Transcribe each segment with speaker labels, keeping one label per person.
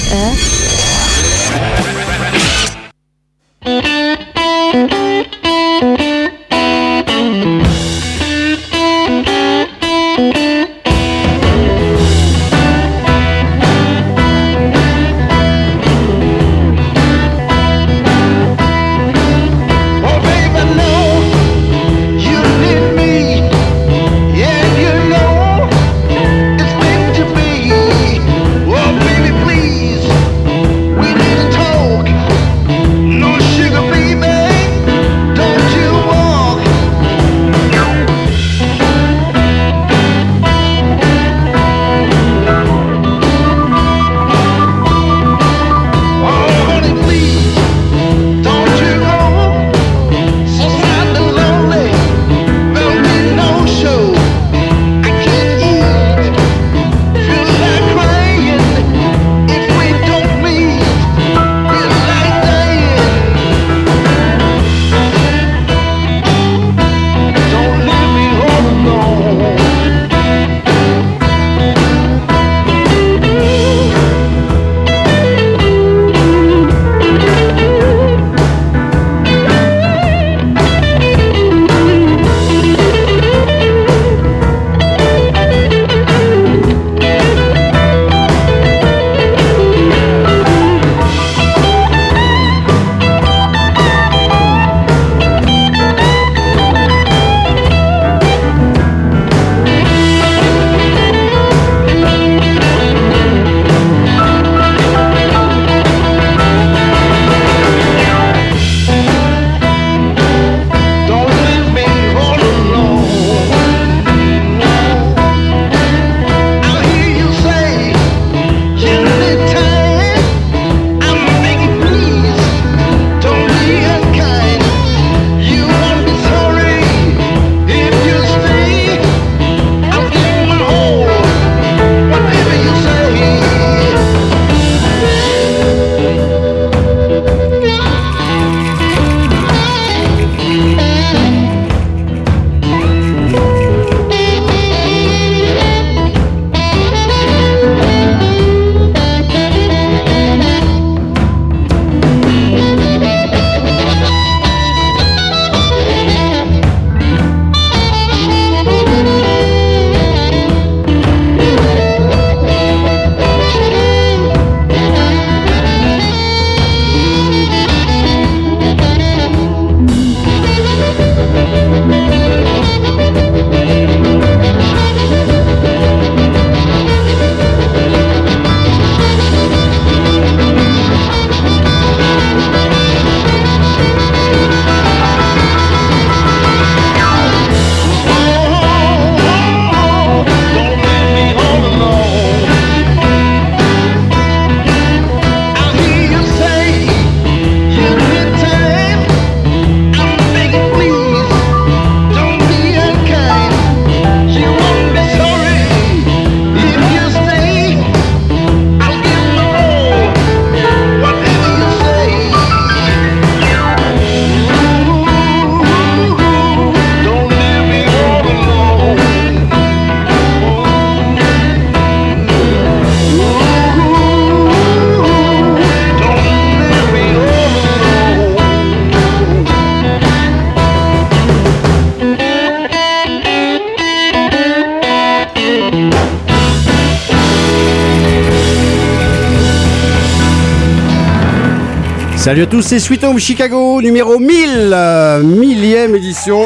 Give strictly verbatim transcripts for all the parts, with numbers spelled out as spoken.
Speaker 1: Salut à tous, c'est Sweet Home Chicago, numéro mille, euh, millième édition.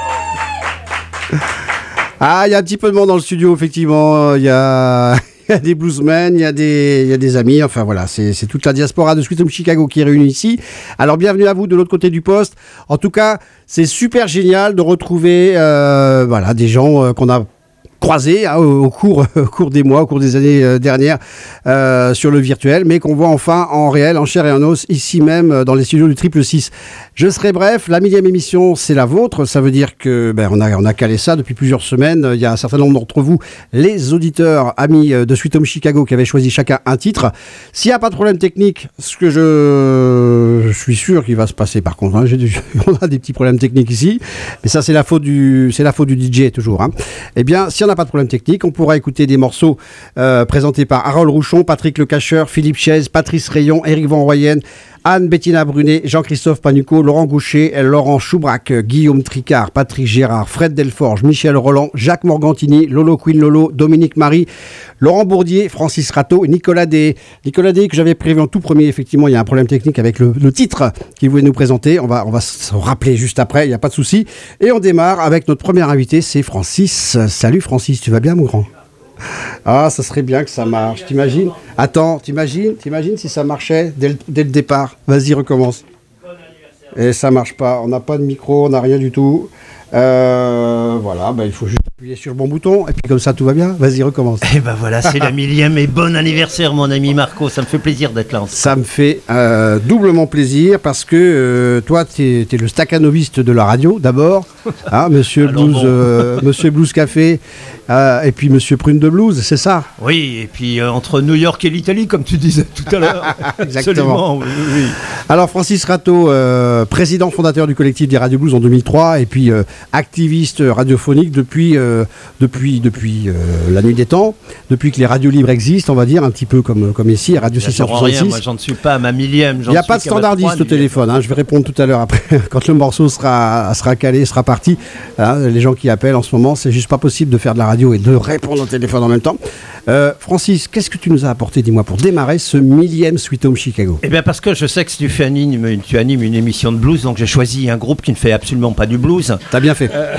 Speaker 1: Ah, il y a un petit peu de monde dans le studio, effectivement. Il y a, y a des bluesmen, il y a des, y a des amis. Enfin voilà, c'est, c'est toute la diaspora de Sweet Home Chicago qui est réunie ici. Alors bienvenue à vous de l'autre côté du poste. En tout cas, c'est super génial de retrouver euh, voilà, des gens euh, qu'on a croisés hein, au, au, cours, au cours des mois, au cours des années euh, dernières euh, sur le virtuel, mais qu'on voit enfin en réel, en chair et en os, ici même euh, dans les studios du Triple Six. Je serai bref, la millième émission, c'est la vôtre. Ça veut dire que ben, on a, on a calé ça depuis plusieurs semaines. Il y a un certain nombre d'entre vous, les auditeurs, amis de Sweet Home Chicago, qui avaient choisi chacun un titre. S'il n'y a pas de problème technique, ce que je, je suis sûr qu'il va se passer par contre, hein, j'ai, on a des petits problèmes techniques ici, mais ça c'est la faute du, c'est la faute du D J toujours. Hein. Eh bien, s'il n'y en a n'a pas de problème technique. On pourra écouter des morceaux euh, présentés par Harold Rouchon, Patrick Lecacheur, Philippe Chaise, Patrice Rayon, Éric Van Royen, Anne-Bettina Brunet, Jean-Christophe Panucco, Laurent Gaucher, Laurent Choubrac, Guillaume Tricard, Patrick Gérard, Fred Delforge, Michel Roland, Jacques Morgantini, Lolo Queen Lolo, Dominique Marie, Laurent Bourdier, Francis Rateau et Nicolas Day. Nicolas Day que j'avais prévu en tout premier, effectivement, il y a un problème technique avec le, le titre qu'il voulait nous présenter. On va, on va se rappeler juste après, il n'y a pas de souci. Et on démarre avec notre premier invité, c'est Francis. Salut Francis, tu vas bien mon grand ? Ah, ça serait bien que ça marche, t'imagines ? Attends, t'imagines, t'imagines si ça marchait dès le, dès le départ ? Vas-y, recommence. Et ça marche pas, on n'a pas de micro, on n'a rien du tout. Euh, voilà, bah, il faut juste appuyer sur le bon bouton, et puis comme ça tout va bien. Vas-y, recommence.
Speaker 2: Et ben voilà, c'est la millième, et bon anniversaire mon ami Marco, ça me fait plaisir d'être là.
Speaker 1: Ça me fait euh, doublement plaisir, parce que euh, toi, tu es le staccanoviste de la radio, d'abord, hein, monsieur, Blues, bon. euh, monsieur Blues Café, euh, et puis monsieur Prune de Blues, c'est ça ?
Speaker 2: Oui, et puis euh, entre New York et l'Italie, comme tu disais tout à l'heure.
Speaker 1: Exactement.
Speaker 2: Oui, oui.
Speaker 1: Alors Francis Rateau, euh, président fondateur du collectif des Radio Blues en deux mille trois, et puis euh, activiste radiophonique depuis, euh, depuis, depuis euh, la nuit des temps, depuis que les radios libres existent, on va dire, un petit peu comme, comme ici, Radio six cent soixante-six.
Speaker 2: Moi, j'en suis pas à ma millième.
Speaker 1: Il n'y a pas de standardiste au téléphone, hein, je vais répondre tout à l'heure après, quand le morceau sera, sera calé, sera parti. Hein, les gens qui appellent en ce moment, c'est juste pas possible de faire de la radio et de répondre au téléphone en même temps. Euh, Francis, qu'est-ce que tu nous as apporté, dis-moi, pour démarrer ce millième Sweet Home Chicago ?
Speaker 2: Eh bien, parce que je sais que tu, fais anime, tu animes une émission de blues, donc j'ai choisi un groupe qui ne fait absolument pas du blues.
Speaker 1: T'as bien fait. Euh...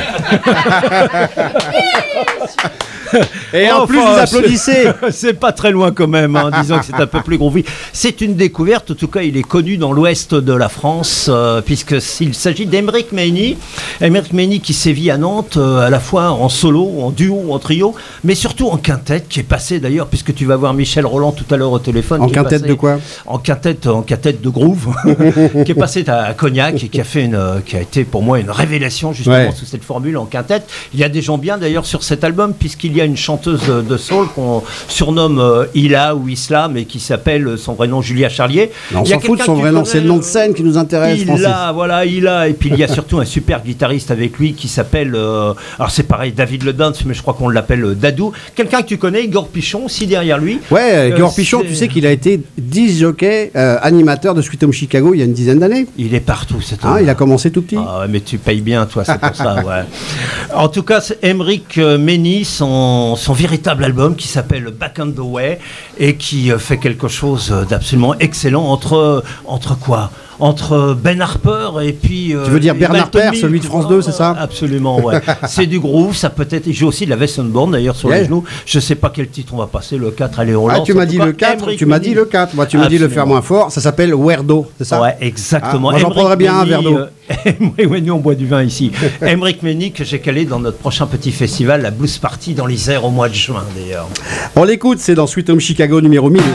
Speaker 1: Et en
Speaker 2: enfin,
Speaker 1: plus, vous applaudissez.
Speaker 2: C'est, c'est pas très loin quand même, hein, disons que c'est un peu plus groovy. C'est une découverte, en tout cas, il est connu dans l'ouest de la France, euh, puisqu'il s'agit d'Emeric Meini. Emeric Meini qui sévit à Nantes, euh, à la fois en solo, en duo, en trio, mais surtout en quintette, qui est passé d'ailleurs, puisque tu vas voir Michel Roland tout à l'heure au téléphone.
Speaker 1: En quintette passé, de quoi ?
Speaker 2: En quintette, en quintette de groove, qui est passé à Cognac et qui a, fait une, qui a été pour moi une révélation justement ouais. sous cette formule en quintette. Il y a des gens bien d'ailleurs sur cet album, puisqu'il y a une chanteuse de soul qu'on surnomme euh, Ila ou Isla, mais qui s'appelle son vrai nom Julia Charlier.
Speaker 1: Non, on s'en fout de son vrai nom, c'est le nom de scène qui nous intéresse.
Speaker 2: Ila, voilà, Ila. Et puis il y a surtout un super guitariste avec lui qui s'appelle, euh, alors c'est pareil, David Ledance, mais je crois qu'on l'appelle euh, Dadou. Quelqu'un que tu connais, Igor Pichon, aussi derrière lui.
Speaker 1: Ouais, Igor euh, Pichon, tu sais qu'il a été disc jockey, euh, animateur de Sweet Home Chicago il y a une dizaine d'années.
Speaker 2: Il est partout, c'est
Speaker 1: ah, il a commencé tout petit.
Speaker 2: Ah, mais tu payes bien, toi, c'est pour ça, ouais. En tout cas, c'est Emeric Meini, son, son véritable album qui s'appelle Back on the Way et qui fait quelque chose d'absolument excellent entre, entre quoi ? Entre Ben Harper et puis...
Speaker 1: Euh, tu veux dire Bernard Père, celui de France deux, c'est ça ?
Speaker 2: Absolument, ouais. C'est du groove, ça peut être... Il joue aussi de la Westenborn, d'ailleurs, sur yeah. les genoux. Je ne sais pas quel titre on va passer, le quatre, allez, on lance.
Speaker 1: Ah, tu m'as dit le quatre, tu m'as dit le quatre. Moi, tu m'as dit le faire moins fort, ça s'appelle Werdo, c'est ça ?
Speaker 2: Ouais, exactement.
Speaker 1: Ah, moi, j'en prendrais bien un verre d'eau.
Speaker 2: Oui, oui, nous, on boit du vin ici. Emeric Meini, que j'ai calé dans notre prochain petit festival, la Blues Party, dans l'Isère, au mois de juin, d'ailleurs.
Speaker 1: On l'écoute, c'est dans Sweet Home Chicago numéro mille.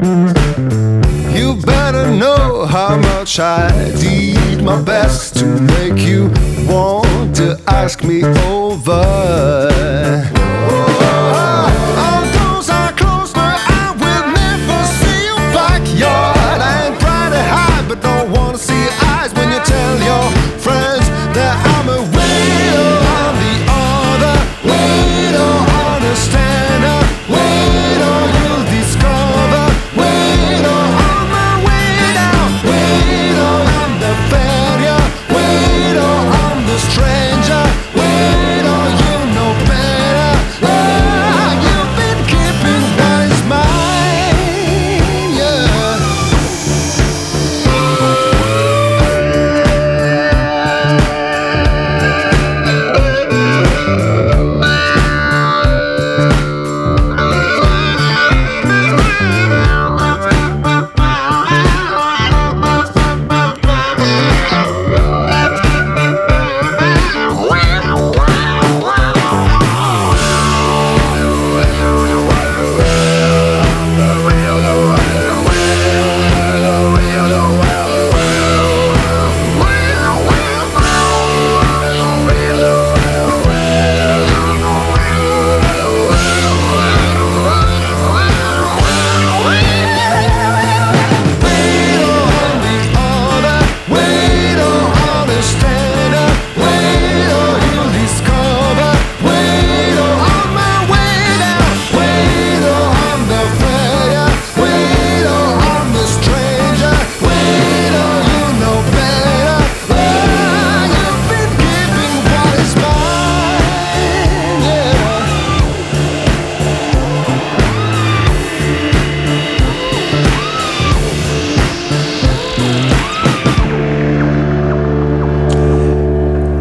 Speaker 3: I did my best to make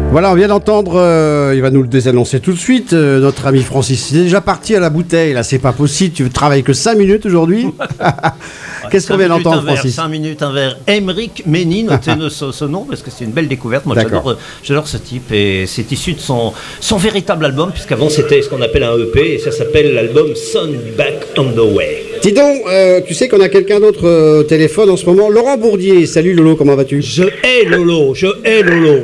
Speaker 1: Voilà, on vient d'entendre, euh, il va nous le désannoncer tout de suite, euh, notre ami Francis. Il est déjà parti à la bouteille, là, c'est pas possible. Tu travailles que cinq minutes aujourd'hui. Qu'est-ce qu'on vient d'entendre, Francis?
Speaker 2: cinq minutes, un verre. Émeric Mény, notez ce, ce nom, parce que c'est une belle découverte. Moi, j'adore, j'adore ce type, et c'est issu de son, son véritable album, puisqu'avant, c'était ce qu'on appelle un E P, et ça s'appelle l'album Son Back on the Way.
Speaker 1: Dis donc, euh, tu sais qu'on a quelqu'un d'autre euh, au téléphone en ce moment, Laurent Bourdier. Salut Lolo, comment vas-tu?
Speaker 2: Je hais Lolo, je hais Lolo.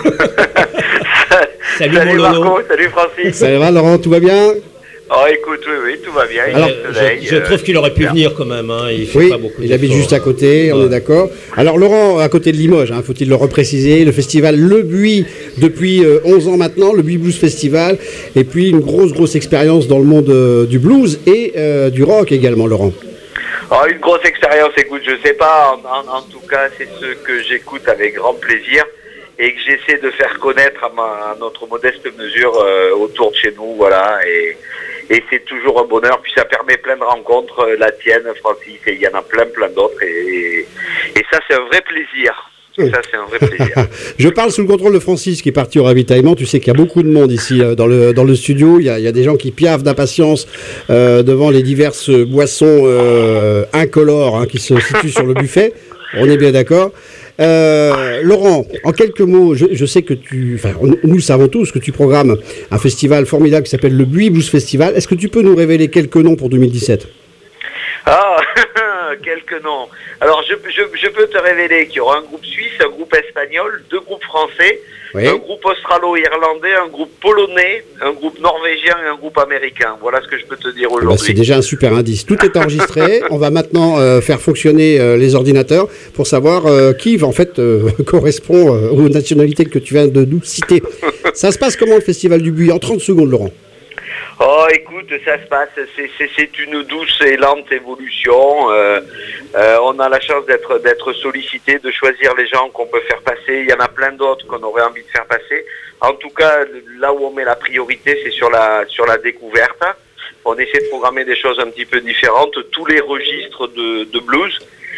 Speaker 3: Salut, salut mon Marco, salut Francis.
Speaker 1: Ça va Laurent, tout va bien?
Speaker 3: Oh écoute, oui, oui, tout va bien.
Speaker 1: Alors,
Speaker 3: il soleil,
Speaker 2: je, je trouve qu'il aurait pu bien. venir quand même. Hein. Il fait
Speaker 1: oui,
Speaker 2: pas beaucoup
Speaker 1: il habite juste à côté,
Speaker 2: ouais.
Speaker 1: On est d'accord. Alors Laurent, à côté de Limoges, hein, faut-il le repréciser, le festival Le Buis depuis euh, onze ans maintenant, le Buis Blues Festival, et puis une grosse, grosse expérience dans le monde euh, du blues et euh, du rock également, Laurent.
Speaker 3: Oh, une grosse expérience, écoute, je sais pas, en, en, en tout cas, c'est ce que j'écoute avec grand plaisir et que j'essaie de faire connaître à, ma, à notre modeste mesure euh, autour de chez nous, voilà, et, et c'est toujours un bonheur, puis ça permet plein de rencontres, euh, la tienne, Francis, et il y en a plein, plein d'autres, et, et ça, c'est un vrai plaisir. Ça, c'est un vrai plaisir.
Speaker 1: Je parle sous le contrôle de Francis qui est parti au ravitaillement. Tu sais qu'il y a beaucoup de monde ici euh, dans, le, dans le studio. Il y, a, il y a des gens qui piaffent d'impatience euh, devant les diverses boissons euh, incolores hein, qui se situent sur le buffet. On est bien d'accord. Euh, Laurent, en quelques mots, je, je sais que tu, enfin, nous le savons tous, que tu programmes un festival formidable qui s'appelle le Buis Blues Festival. Est-ce que tu peux nous révéler quelques noms pour deux mille dix-sept?
Speaker 3: Ah, quelques noms. Alors, je, je, je peux te révéler qu'il y aura un groupe suisse, un groupe espagnol, deux groupes français, oui. Un groupe australo-irlandais, un groupe polonais, un groupe norvégien et un groupe américain. Voilà ce que je peux te dire aujourd'hui.
Speaker 1: Bah, c'est déjà un super indice. Tout est enregistré. On va maintenant euh, faire fonctionner euh, les ordinateurs pour savoir euh, qui, en fait, euh, correspond euh, aux nationalités que tu viens de nous citer. Ça se passe comment, le Festival du Buis? En trente secondes, Laurent.
Speaker 3: Oh, écoute, ça se passe, c'est, c'est, c'est une douce et lente évolution. Euh, euh, on a la chance d'être, d'être sollicité, de choisir les gens qu'on peut faire passer. Il y en a plein d'autres qu'on aurait envie de faire passer. En tout cas, là où on met la priorité, c'est sur la, sur la découverte. On essaie de programmer des choses un petit peu différentes, tous les registres de, de blues.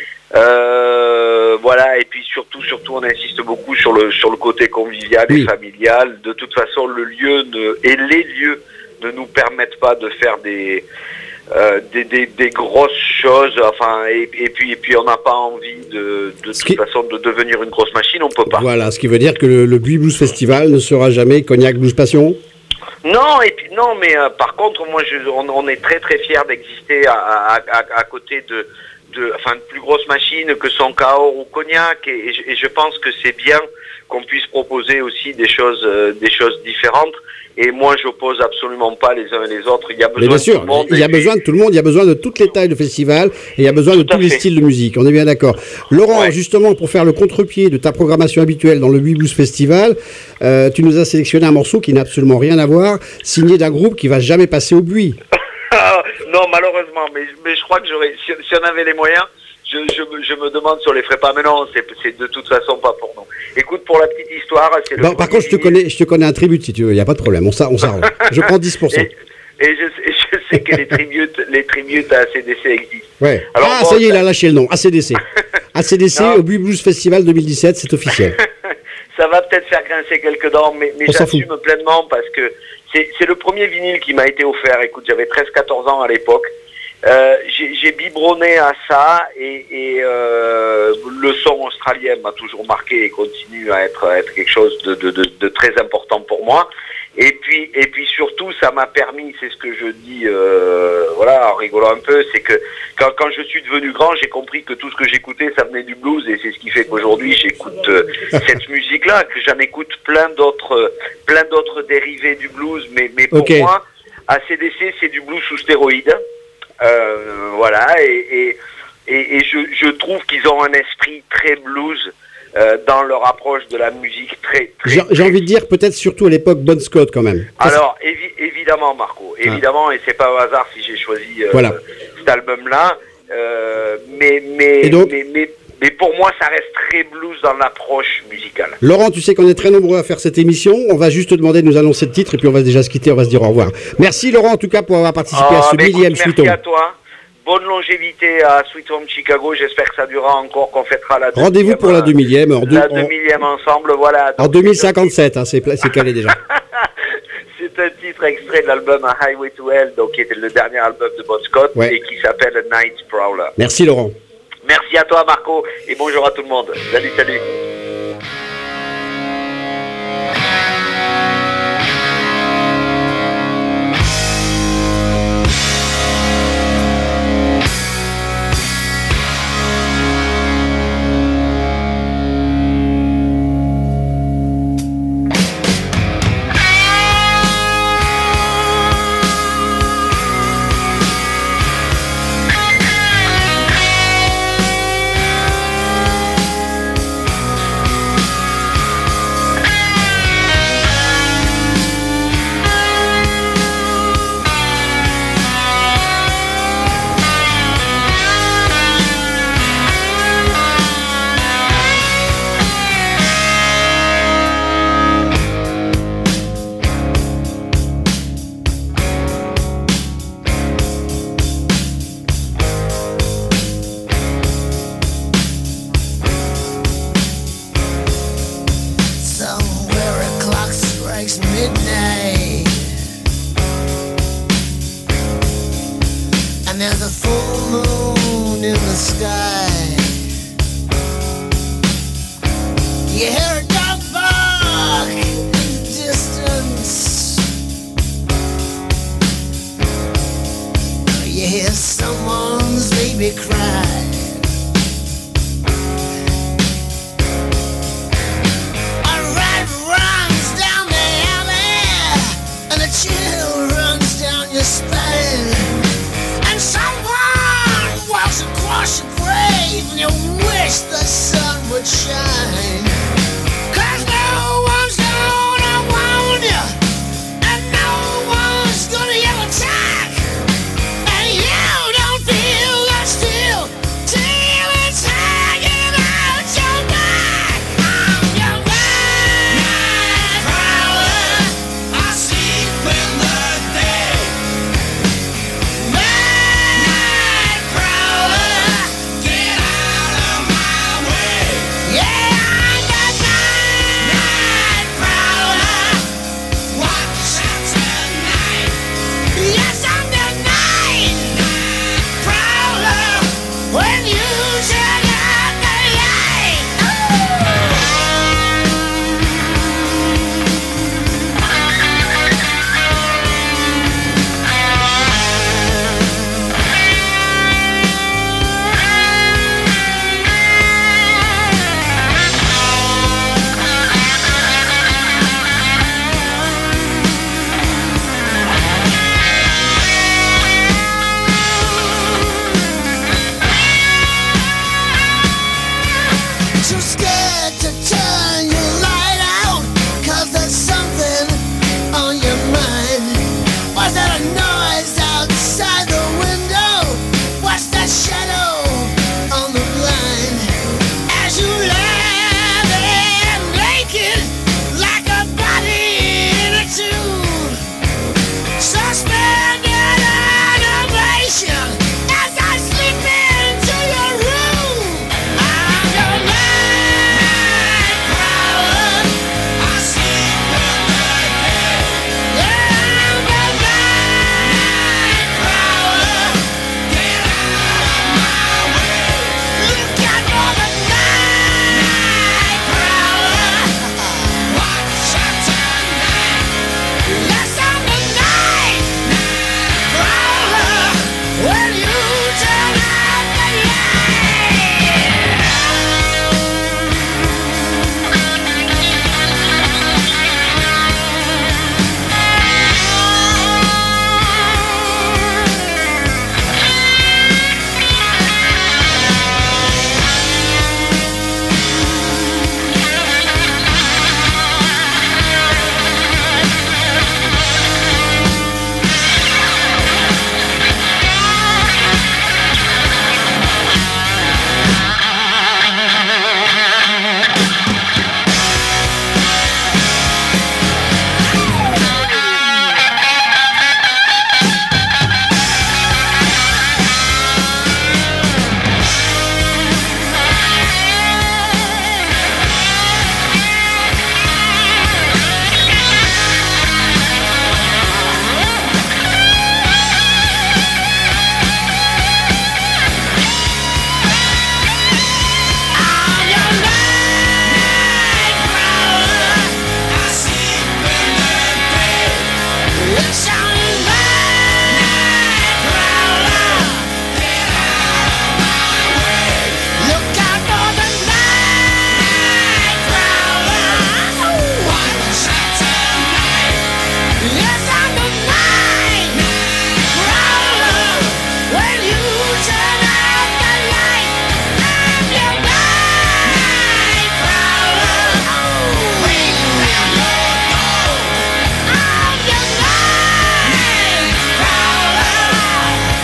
Speaker 3: Euh, voilà, et puis surtout, surtout, on insiste beaucoup sur le, sur le côté convivial oui. et familial. De toute façon, le lieu ne, et les lieux ne nous permettent pas de faire des, euh, des, des, des grosses choses, enfin, et, et puis, et puis on n'a pas envie de, de toute qui... façon de devenir une grosse machine, on peut pas.
Speaker 1: Voilà, ce qui veut dire que le, le Buis Blues Festival ne sera jamais Cognac Blues Passion?
Speaker 3: Non, et puis non, mais euh, par contre, moi, je, on, on est très très fiers d'exister à, à, à, à côté de, de, enfin, de plus grosses machines que sont Cahors ou Cognac, et, et, je, et je pense que c'est bien qu'on puisse proposer aussi des choses, euh, des choses différentes. Et moi, j'oppose absolument pas les uns et les autres. Il y a besoin
Speaker 1: bien sûr,
Speaker 3: de tout le monde.
Speaker 1: Il y a besoin de tout le monde. Il y a besoin de toutes les tailles de festival. Et il y a besoin tout de tous fait. les styles de musique. On est bien d'accord. Laurent, ouais. justement, pour faire le contre-pied de ta programmation habituelle dans le Buis Blues Festival, euh, tu nous as sélectionné un morceau qui n'a absolument rien à voir, signé d'un groupe qui va jamais passer au Buis.
Speaker 3: Non, malheureusement. Mais, mais je crois que j'aurais, si, si on avait les moyens, Je, je, je me demande si on les ferait pas, mais non, c'est, c'est de toute façon pas pour nous. Écoute, pour la petite histoire, c'est le.
Speaker 1: Bon, par contre, je te connais, je te connais un tribute si tu veux, il y a pas de problème, on s'arrange. Je prends dix pour cent.
Speaker 3: Et, et je, je sais que les tributes, les tributes à A C D C existent.
Speaker 1: Ouais. Alors, ah, bon, ça y est, il a lâché le nom, A C D C. A C D C au Buis Blues Festival deux mille dix-sept, c'est officiel.
Speaker 3: Ça va peut-être faire grincer quelques dents, mais, mais j'assume pleinement parce que c'est, c'est le premier vinyle qui m'a été offert. Écoute, j'avais treize quatorze ans à l'époque. Euh, j'ai, j'ai biberonné à ça et, et euh, le son australien m'a toujours marqué et continue à être, à être quelque chose de, de, de, de très important pour moi. Et puis, et puis surtout, ça m'a permis, c'est ce que je dis, euh, voilà, en rigolant un peu, c'est que quand, quand je suis devenu grand, j'ai compris que tout ce que j'écoutais, ça venait du blues, et c'est ce qui fait qu'aujourd'hui, j'écoute euh, cette musique-là, que j'en écoute plein d'autres, plein d'autres dérivés du blues, mais, mais pour okay. moi, A C D C, c'est du blues sous stéroïdes. Euh, voilà, et, et, et, et je, je trouve qu'ils ont un esprit très blues euh, dans leur approche de la musique très, très
Speaker 1: j'ai, j'ai envie de dire peut-être surtout à l'époque Bon Scott quand même.
Speaker 3: Alors évi- évidemment Marco, évidemment, ah. et c'est pas au hasard si j'ai choisi euh,
Speaker 1: voilà.
Speaker 3: cet album-là, euh, mais, mais, donc, mais, mais, mais pour moi ça reste très blues dans l'approche musicale.
Speaker 1: Laurent, tu sais qu'on est très nombreux à faire cette émission, on va juste te demander de nous annoncer le titre et puis on va déjà se quitter, on va se dire au revoir. Merci Laurent en tout cas pour avoir participé
Speaker 3: oh,
Speaker 1: à ce millième
Speaker 3: suite.
Speaker 1: Merci
Speaker 3: à toi. bonne longévité à Sweet Home Chicago. J'espère que ça durera encore, qu'on fêtera la
Speaker 1: Rendez-vous pour la deux millième.
Speaker 3: La deux millième ensemble, voilà.
Speaker 1: En deux mille cinquante-sept, hein, c'est, c'est calé déjà.
Speaker 3: C'est un titre extrait de l'album A Highway to Hell, donc qui était le dernier album de Bon Scott, ouais. Et qui s'appelle Night Prowler.
Speaker 1: Merci Laurent.
Speaker 3: Merci à toi Marco, et bonjour à tout le monde. Salut, salut.
Speaker 4: Yeah!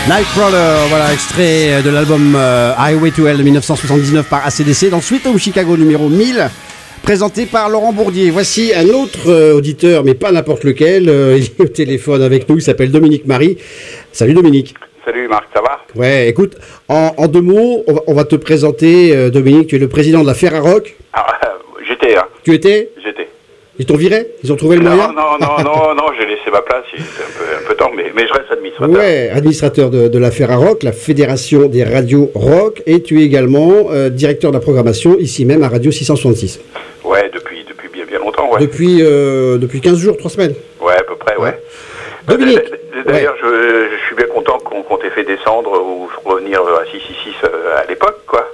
Speaker 1: Nightcrawler, voilà, extrait de l'album euh, Highway to Hell de dix-neuf cent soixante-dix-neuf par A C D C dans Sweet Home Chicago numéro mille, présenté par Laurent Bourdier. Voici un autre euh, auditeur, mais pas n'importe lequel, euh, il est au téléphone avec nous, il s'appelle Dominique Marie. Salut Dominique.
Speaker 4: Salut Marc, ça va?
Speaker 1: Ouais, écoute, en, en deux mots, on va, on va te présenter, euh, Dominique, tu es le président de la Ferrarock.
Speaker 4: Ah, euh, j'étais, hein.
Speaker 1: Tu étais?
Speaker 4: J'étais.
Speaker 1: Ils t'ont viré? Ils ont trouvé le
Speaker 4: non,
Speaker 1: moyen?
Speaker 4: Non, non, non, non, j'ai laissé ma place, c'est un peu, un peu temps, mais, mais je reste administrateur.
Speaker 1: Ouais, administrateur de, de la Ferrarock, la Fédération des radios rock, et tu es également euh, directeur de la programmation ici même à Radio six cent soixante-six.
Speaker 4: Ouais, depuis, depuis bien, bien longtemps, ouais.
Speaker 1: Depuis, euh, depuis quinze jours, trois semaines.
Speaker 4: Ouais, à peu près, ouais. ouais.
Speaker 1: Dominique.
Speaker 4: D'ailleurs,
Speaker 1: ouais.
Speaker 4: je, je suis bien content qu'on, qu'on t'ait fait descendre ou revenir à six cent soixante-six à l'époque, quoi.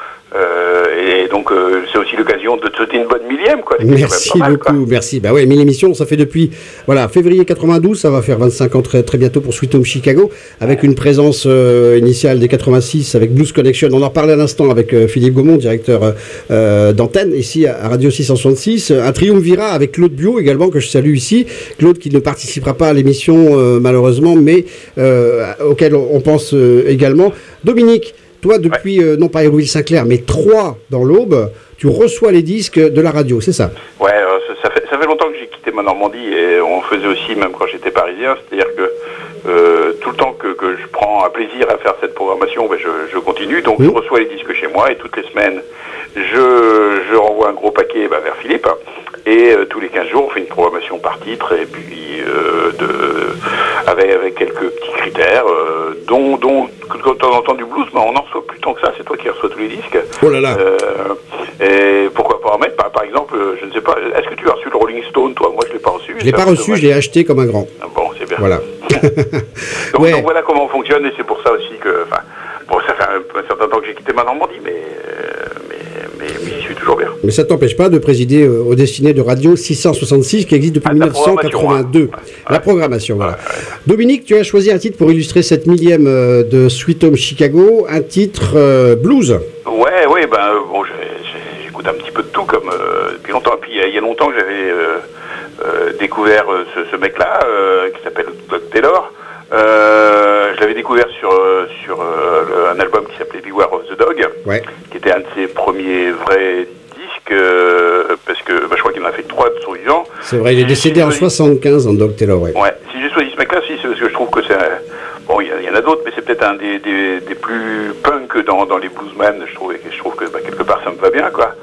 Speaker 4: Euh, et donc euh, c'est aussi l'occasion de te souhaiter une bonne millième, quoi.
Speaker 1: Merci mal, beaucoup, quoi. Merci. Bah ouais, mille émissions, ça fait depuis voilà février quatre-vingt-douze, ça va faire vingt-cinq ans très, très bientôt pour Sweet Home Chicago, avec une présence euh, initiale des quatre-vingt-six avec Blues Connection. On en parlait à l'instant avec euh, Philippe Gaumont, directeur euh, d'antenne ici à, à Radio six cent soixante-six. Un triumvirat avec Claude Bio également que je salue ici. Claude qui ne participera pas à l'émission euh, malheureusement, mais euh, auquel on, on pense euh, également. Dominique. Toi, depuis, ouais. euh, non pas Hérouville-Saint-Clair, mais Troyes dans l'Aube, tu reçois les disques de la radio, c'est ça?
Speaker 4: Ouais, euh, ça, fait, ça fait longtemps que j'ai quitté ma Normandie et on faisait aussi, même quand j'étais parisien, c'est-à-dire que euh, tout le temps que, que je prends un plaisir à faire cette programmation, ben je, je continue, donc mmh. je reçois les disques chez moi et toutes les semaines, je, je renvoie un gros paquet ben, vers Philippe. Et euh, tous les quinze jours, on fait une programmation par titre, et puis euh, de, avec, avec quelques petits critères, euh, dont, dont quand on entend du blues, ben, on n'en reçoit plus tant que ça, c'est toi qui reçois tous les disques.
Speaker 1: Oh là là
Speaker 4: euh, Et pourquoi pas en mettre, par, par exemple, je ne sais pas, est-ce que tu as reçu le Rolling Stone, toi? Moi, je ne l'ai pas reçu.
Speaker 1: Je ne l'ai pas reçu, dommage. Je l'ai acheté comme un grand.
Speaker 4: Ah bon, c'est bien.
Speaker 1: Voilà.
Speaker 4: donc, ouais. donc voilà comment on fonctionne, et c'est pour ça aussi que, enfin, bon, ça fait un, un certain temps que j'ai quitté ma Normandie, mais... Euh, mais Mais, mais j'y suis toujours bien.
Speaker 1: Mais ça ne t'empêche pas de présider euh, au destiné de Radio six cent soixante-six qui existe depuis ah, mille neuf cent quatre-vingt-deux. Hein. Ouais. La programmation, voilà. Ouais, ouais. Dominique, tu as choisi un titre pour illustrer cette millième euh, de Sweet Home Chicago, un titre euh, blues.
Speaker 4: Ouais, ouais, ben euh, bon, j'ai, j'écoute un petit peu de tout comme euh, depuis longtemps. Puis il y a longtemps que j'avais euh, euh, découvert euh, ce, ce mec-là euh, qui s'appelle Doug Taylor. Euh, je l'avais découvert sur, euh, sur euh, le, un album qui s'appelait Beware of the Dog,
Speaker 1: ouais.
Speaker 4: qui était un de ses premiers vrais disques, euh, parce que bah, je crois qu'il en a fait trois de son vivant.
Speaker 1: C'est vrai, il est décédé en soixante-quinze, en Doug Taylor, ouais.
Speaker 4: Ouais, si j'ai choisi ce mec-là, si, c'est parce que je trouve que c'est... Un, bon, il y, y en a d'autres, mais c'est peut-être un des, des, des plus punk dans, dans les bluesmen, je trouve, et je trouve que bah, quelque part ça me va bien, quoi.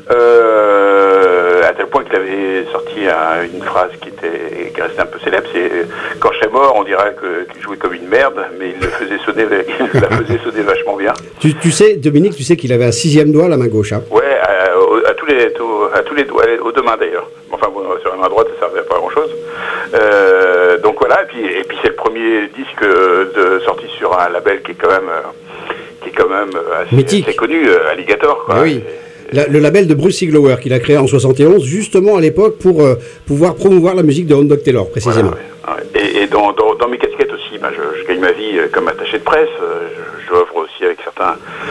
Speaker 4: Euh, à tel point qu'il avait sorti un, une phrase qui était qui restait un peu célèbre, c'est quand je serais mort, on dirait que, qu'il jouait comme une merde, mais il le faisait sonner, il la faisait sonner vachement bien.
Speaker 1: Tu, tu sais, Dominique, tu sais qu'il avait un sixième doigt à la main gauche. Hein.
Speaker 4: Ouais, à, à tous les tout, à tous les doigts, aux deux mains d'ailleurs. Enfin bon, sur la main droite, ça servait pas à grand chose. Euh, donc voilà, et puis et puis c'est le premier disque de sorti sur un label qui est quand même qui est quand même assez, assez connu, Alligator. Quoi.
Speaker 1: Ah oui. La, le label de Bruce Iglower qu'il a créé en soixante et onze, justement à l'époque pour euh, pouvoir promouvoir la musique de Doug Taylor, précisément.
Speaker 4: Voilà, ouais, ouais. Et, et dans, dans, dans mes casquettes aussi, ben, je, je gagne ma vie comme attaché de presse. Je, je œuvre aussi avec certains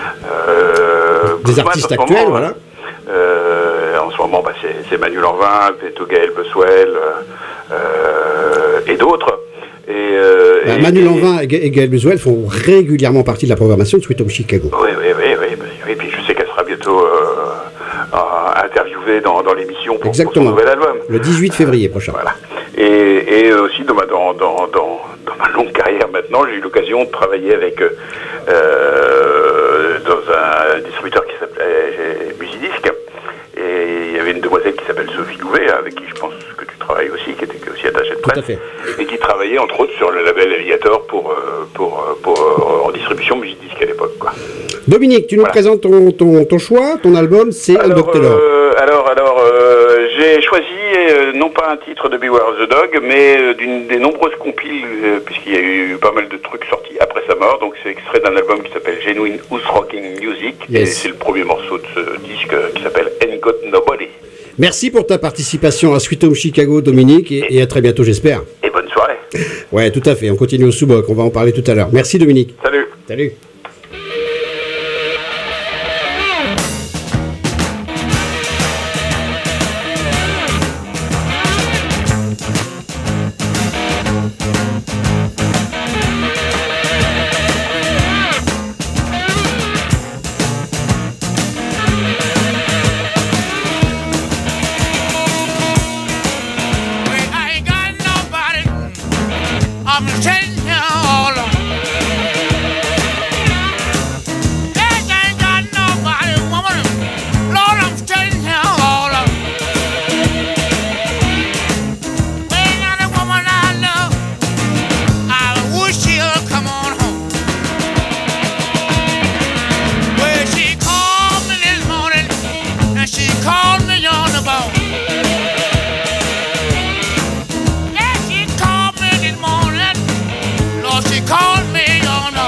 Speaker 4: euh,
Speaker 1: des artistes actuels, moment, voilà.
Speaker 4: Euh, en ce moment, ben, c'est, c'est Manu Lanvin, Peto Gaël Boswell euh, et d'autres. Et, euh,
Speaker 1: bah, et, Manu et, Lanvin et Gaël Boswell font régulièrement partie de la programmation de Sweet Home Chicago.
Speaker 4: Oui, oui, oui, oui, oui, oui. Puis je sais qu'elle sera bientôt euh, euh, interviewée dans, dans l'émission pour, pour son nouvel album.
Speaker 1: Le dix-huit février prochain.
Speaker 4: Voilà. Et, et aussi dans ma, dans, dans, dans, dans ma longue carrière maintenant, j'ai eu l'occasion de travailler avec euh, dans un distributeur qui s'appelait Musidisc. Et il y avait une demoiselle qui s'appelle Sophie Louvet, avec qui je pense que tu travailles aussi, qui était aussi attachée de presse.
Speaker 1: Tout à fait.
Speaker 4: Et qui travaillait entre autres sur le label Alligator pour, pour, pour, pour en distribution Musidisc à l'époque, quoi.
Speaker 1: Dominique, tu nous voilà. présentes ton, ton, ton choix, ton album, c'est un Doug Taylor.
Speaker 4: Euh, alors, alors euh, j'ai choisi euh, non pas un titre de Beware of the Dog, mais euh, d'une des nombreuses compiles, euh, puisqu'il y a eu pas mal de trucs sortis après sa mort. Donc c'est extrait d'un album qui s'appelle Genuine House Rocking Music, yes. Et c'est le premier morceau de ce disque euh, qui s'appelle Ain't Got Nobody.
Speaker 1: Merci pour ta participation à Sweet Home Chicago, Dominique, et, et, et à très bientôt, j'espère.
Speaker 4: Et bonne soirée.
Speaker 1: Ouais, tout à fait. On continue au sous-boc. On va en parler tout à l'heure. Merci, Dominique.
Speaker 4: Salut.
Speaker 1: Salut.
Speaker 5: 'cause she called me on the.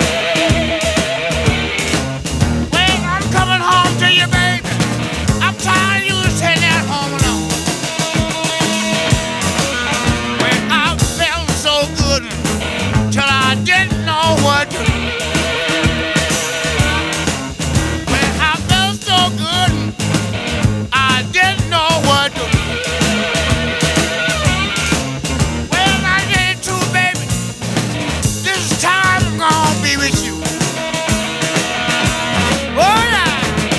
Speaker 5: Well, I'm coming home to you, baby. I'm tired of you sitting at home alone. Well, I felt so good till I didn't know what to do. Well, I felt so good I didn't know what to do. Well, I did too, baby. This time I'm gonna be with you. Oh, yeah.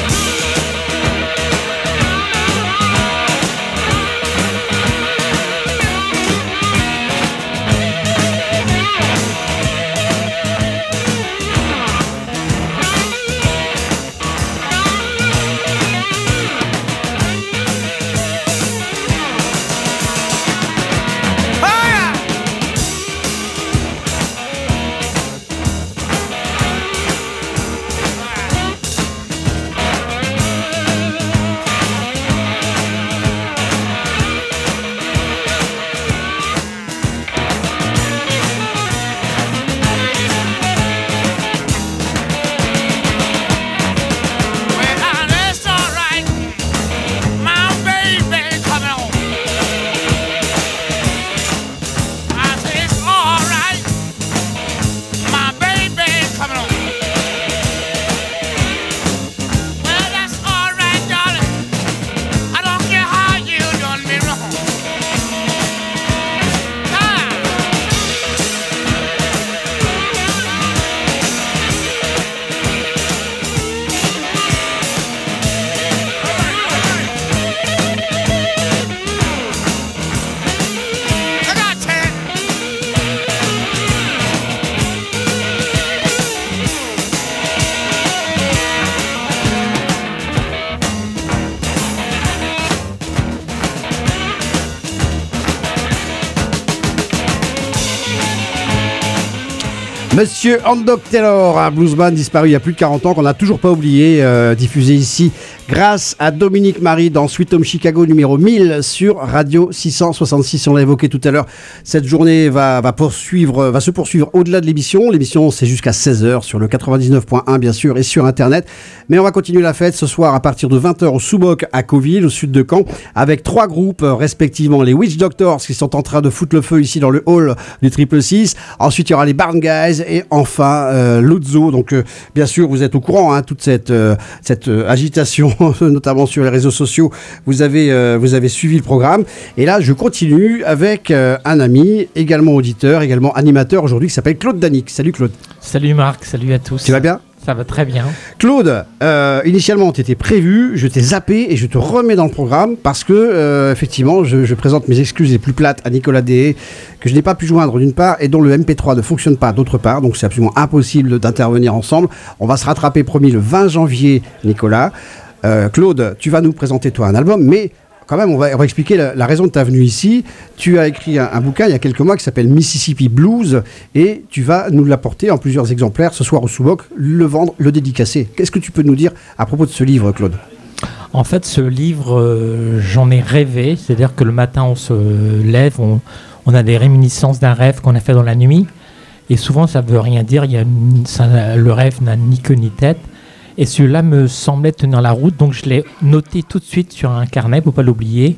Speaker 1: Monsieur Handock Taylor, un bluesman disparu il y a plus de quarante ans qu'on n'a toujours pas oublié, euh, diffusé ici grâce à Dominique Marie dans Sweet Home Chicago numéro mille sur Radio six cent soixante-six. On l'a évoqué tout à l'heure, cette journée va, va, poursuivre, va se poursuivre au-delà de l'émission. L'émission c'est jusqu'à seize heures sur le quatre-vingt-dix-neuf point un bien sûr et sur internet. Mais on va continuer la fête ce soir à partir de vingt heures au Sous-Boc à Cauville, au sud de Caen, avec trois groupes respectivement les Witch Doctors qui sont en train de foutre le feu ici dans le hall du Triple Six. Ensuite il y aura les Barn Guys et enfin euh, Luzzo. Donc euh, bien sûr vous êtes au courant, hein, toute cette, euh, cette euh, agitation notamment sur les réseaux sociaux. Vous avez, euh, vous avez suivi le programme. Et là je continue avec euh, un ami, également auditeur, également animateur aujourd'hui qui s'appelle Claude Danick. Salut Claude.
Speaker 6: Salut Marc, salut à tous.
Speaker 1: Tu vas bien ?
Speaker 6: Ça va très bien.
Speaker 1: Claude, euh, initialement tu étais prévu, je t'ai zappé et je te remets dans le programme parce que euh, effectivement je, je présente mes excuses les plus plates à Nicolas Deshaies que je n'ai pas pu joindre d'une part et dont le M P trois ne fonctionne pas d'autre part, donc c'est absolument impossible d'intervenir ensemble. On va se rattraper promis le vingt janvier Nicolas. Euh, Claude, tu vas nous présenter toi un album, mais quand même, on va, on va expliquer la, la raison de ta venue ici. Tu as écrit un, un bouquin il y a quelques mois qui s'appelle Mississippi Blues et tu vas nous l'apporter en plusieurs exemplaires ce soir au Sous-Boc, le vendre, le dédicacer. Qu'est-ce que tu peux nous dire à propos de ce livre, Claude ?
Speaker 6: En fait, ce livre, euh, j'en ai rêvé. C'est-à-dire que le matin, on se lève, on, on a des réminiscences d'un rêve qu'on a fait dans la nuit. Et souvent, ça ne veut rien dire. Il y a une, ça, le rêve n'a ni queue ni tête. Et celui-là me semblait tenir la route, donc je l'ai noté tout de suite sur un carnet pour ne pas l'oublier.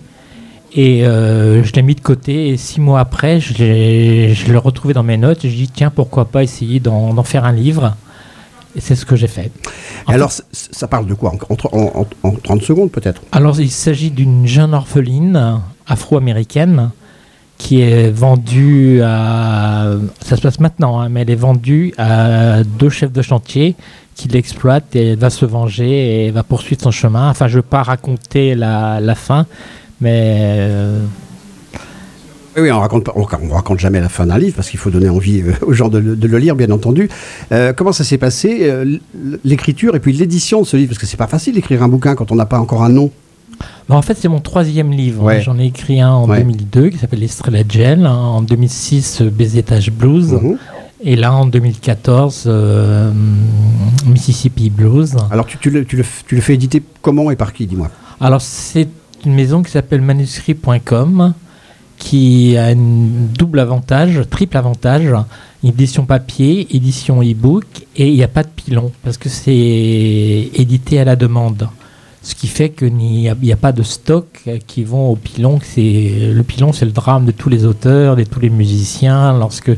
Speaker 6: Et euh, je l'ai mis de côté, et six mois après, je l'ai, je l'ai retrouvé dans mes notes. Et je dis, tiens, pourquoi pas essayer d'en, d'en faire un livre. Et c'est ce que j'ai fait.
Speaker 1: En alors, fait, ça parle de quoi en, en, en, en trente secondes peut-être ?
Speaker 6: Alors, il s'agit d'une jeune orpheline afro-américaine qui est vendue à... Ça se passe maintenant, hein, mais elle est vendue à deux chefs de chantier qui l'exploitent et elle va se venger et va poursuivre son chemin. Enfin, je ne veux pas raconter la, la fin, mais... Euh...
Speaker 1: Oui, oui, on raconte pas, on, on raconte jamais la fin d'un livre parce qu'il faut donner envie euh, aux gens de, de le lire, bien entendu. Euh, comment ça s'est passé, euh, l'écriture et puis l'édition de ce livre ? Parce que c'est pas facile d'écrire un bouquin quand on n'a pas encore un nom.
Speaker 6: Ben en fait, c'est mon troisième livre.
Speaker 1: Ouais.
Speaker 6: J'en ai écrit un en ouais. deux mille deux qui s'appelle Estrella Gel, hein, en deux mille six Baiser Tache Blues, mm-hmm. et là en deux mille quatorze euh, Mississippi Blues.
Speaker 1: Alors tu, tu, le, tu, le, tu le fais éditer comment et par qui, dis-moi ?
Speaker 6: Alors c'est une maison qui s'appelle manuscrit point com qui a un double avantage, triple avantage, édition papier, édition e-book, et il n'y a pas de pilon, parce que c'est édité à la demande. Ce qui fait qu'il n'y a, a pas de stock qui vont au pilon. C'est, le pilon, c'est le drame de tous les auteurs, de tous les musiciens. Lorsque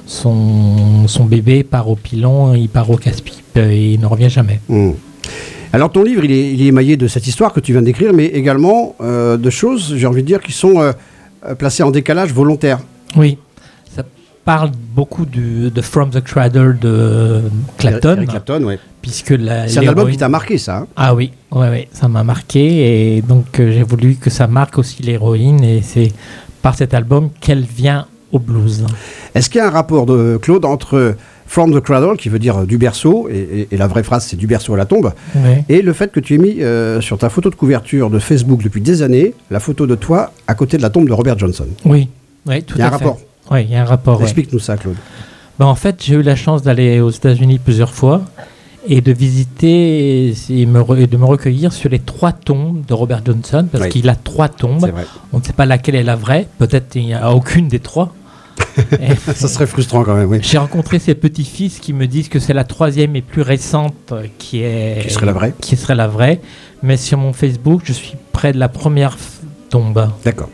Speaker 6: son, son bébé part au pilon, il part au casse-pipe et il ne revient jamais.
Speaker 1: Mmh. Alors ton livre, il est, il est émaillé de cette histoire que tu viens d'écrire, mais également euh, de choses, j'ai envie de dire, qui sont euh, placées en décalage volontaire.
Speaker 6: Oui, ça parle beaucoup du, de From the Cradle de Clapton.
Speaker 1: Eric Clapton, ouais.
Speaker 6: Puisque la,
Speaker 1: c'est un album qui t'a marqué, ça. Hein.
Speaker 6: Ah oui, ouais, ouais, ça m'a marqué, et donc euh, j'ai voulu que ça marque aussi l'héroïne, et c'est par cet album qu'elle vient au blues.
Speaker 1: Est-ce qu'il y a un rapport, de Claude, entre From the Cradle, qui veut dire du berceau, et, et, et la vraie phrase c'est du berceau à la tombe,
Speaker 6: ouais.
Speaker 1: et le fait que tu aies mis euh, sur ta photo de couverture de Facebook depuis des années, la photo de toi à côté de la tombe de Robert Johnson.
Speaker 6: Oui, oui, tout à fait.
Speaker 1: Il y a un rapport.
Speaker 6: Oui, il y a un rapport.
Speaker 1: Explique-nous
Speaker 6: ouais.
Speaker 1: ça, Claude.
Speaker 6: Ben, en fait, j'ai eu la chance d'aller aux États-Unis plusieurs fois et de visiter et, me, et de me recueillir sur les trois tombes de Robert Johnson, parce oui. qu'il a trois tombes. On ne sait pas laquelle est la vraie, peut-être il n'y a aucune des trois. Et,
Speaker 1: ça serait frustrant quand même, oui.
Speaker 6: J'ai rencontré ses petits-fils qui me disent que c'est la troisième et plus récente qui est...
Speaker 1: Qui serait la vraie.
Speaker 6: Qui serait la vraie. Mais sur mon Facebook, je suis près de la première f- tombe.
Speaker 1: D'accord.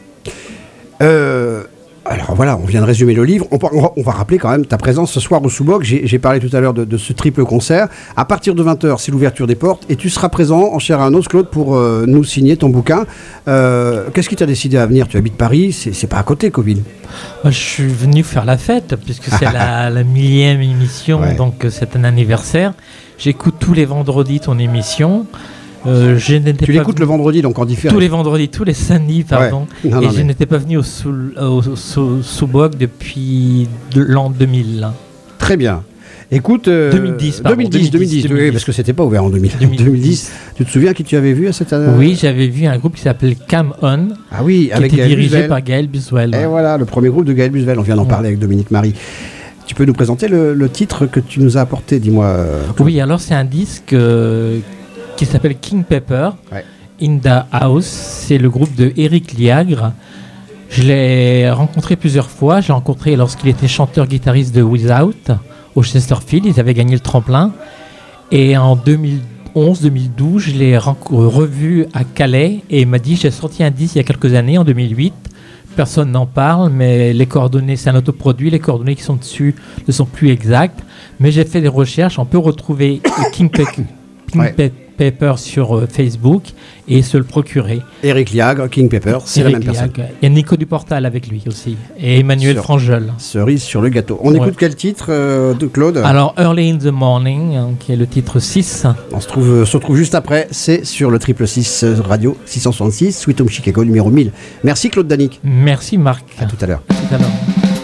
Speaker 1: Euh... Alors voilà, on vient de résumer le livre. On, on, on va rappeler quand même ta présence ce soir au Sous-Boc. J'ai, j'ai parlé tout à l'heure de, de ce triple concert. À partir de vingt heures, c'est l'ouverture des portes. Et tu seras présent en chair et en os, Claude, pour euh, nous signer ton bouquin. Euh, qu'est-ce qui t'a décidé à venir ? Tu habites Paris, c'est, c'est pas à côté, Coville.
Speaker 6: Je suis venu faire la fête, puisque c'est la, la millième émission, ouais. Donc c'est un anniversaire. J'écoute tous les vendredis ton émission. Euh, je n'étais
Speaker 1: tu
Speaker 6: pas
Speaker 1: l'écoutes
Speaker 6: venu...
Speaker 1: le vendredi, donc en différé.
Speaker 6: Tous les vendredis, tous les samedis, pardon.
Speaker 1: Ouais. Non,
Speaker 6: et
Speaker 1: non,
Speaker 6: je
Speaker 1: mais...
Speaker 6: n'étais pas venu au, sous, au sous, Sous-Boc depuis de, l'an deux mille.
Speaker 1: Très bien. Écoute, euh,
Speaker 6: deux mille dix, pardon,
Speaker 1: deux mille dix, deux mille dix, deux mille dix, oui, parce que c'était pas ouvert en deux mille, deux mille dix. Tu te souviens qui tu avais vu à cette année ?
Speaker 6: Oui, j'avais vu un groupe qui s'appelle Come On.
Speaker 1: Ah oui,
Speaker 6: qui
Speaker 1: avec
Speaker 6: était
Speaker 1: Gaël
Speaker 6: dirigé
Speaker 1: Busvel.
Speaker 6: par Gaël Busvel.
Speaker 1: Et voilà, le premier groupe de Gaël Busvel. On vient d'en ouais. parler avec Dominique Marie. Tu peux nous présenter le, le titre que tu nous as apporté, dis-moi. Euh,
Speaker 6: oui, alors c'est un disque euh, qui s'appelle King Pepper,
Speaker 1: ouais.
Speaker 6: In the House. C'est le groupe de Eric Liagre. Je l'ai rencontré plusieurs fois. J'ai rencontré lorsqu'il était chanteur-guitariste de Without au Chesterfield. Ils avaient gagné le tremplin. Et en deux mille onze deux mille douze, je l'ai ren- revu à Calais et il m'a dit j'ai sorti un disque il y a quelques années, en deux mille huit. Personne n'en parle, mais les coordonnées, c'est un autoproduit. Les coordonnées qui sont dessus ne sont plus exactes. Mais j'ai fait des recherches. On peut retrouver King, Pe- King ouais. Pe- Pepper sur euh, Facebook et se le procurer.
Speaker 1: Eric Liagre, King Pepper, c'est
Speaker 6: Eric
Speaker 1: la même personne.
Speaker 6: Liagre. Il y a Nico Duportal avec lui aussi. Et Emmanuel sur, Frangel.
Speaker 1: Cerise sur le gâteau. On ouais. écoute quel titre euh, de Claude ?
Speaker 6: Alors, Early in the Morning, hein, qui est le titre six.
Speaker 1: On se, trouve, se retrouve juste après. C'est sur le triple six Radio six cent soixante-six, Sweet Home Chicago numéro mille. Merci Claude Danick.
Speaker 6: Merci Marc.
Speaker 1: À tout à l'heure.
Speaker 6: À tout à l'heure.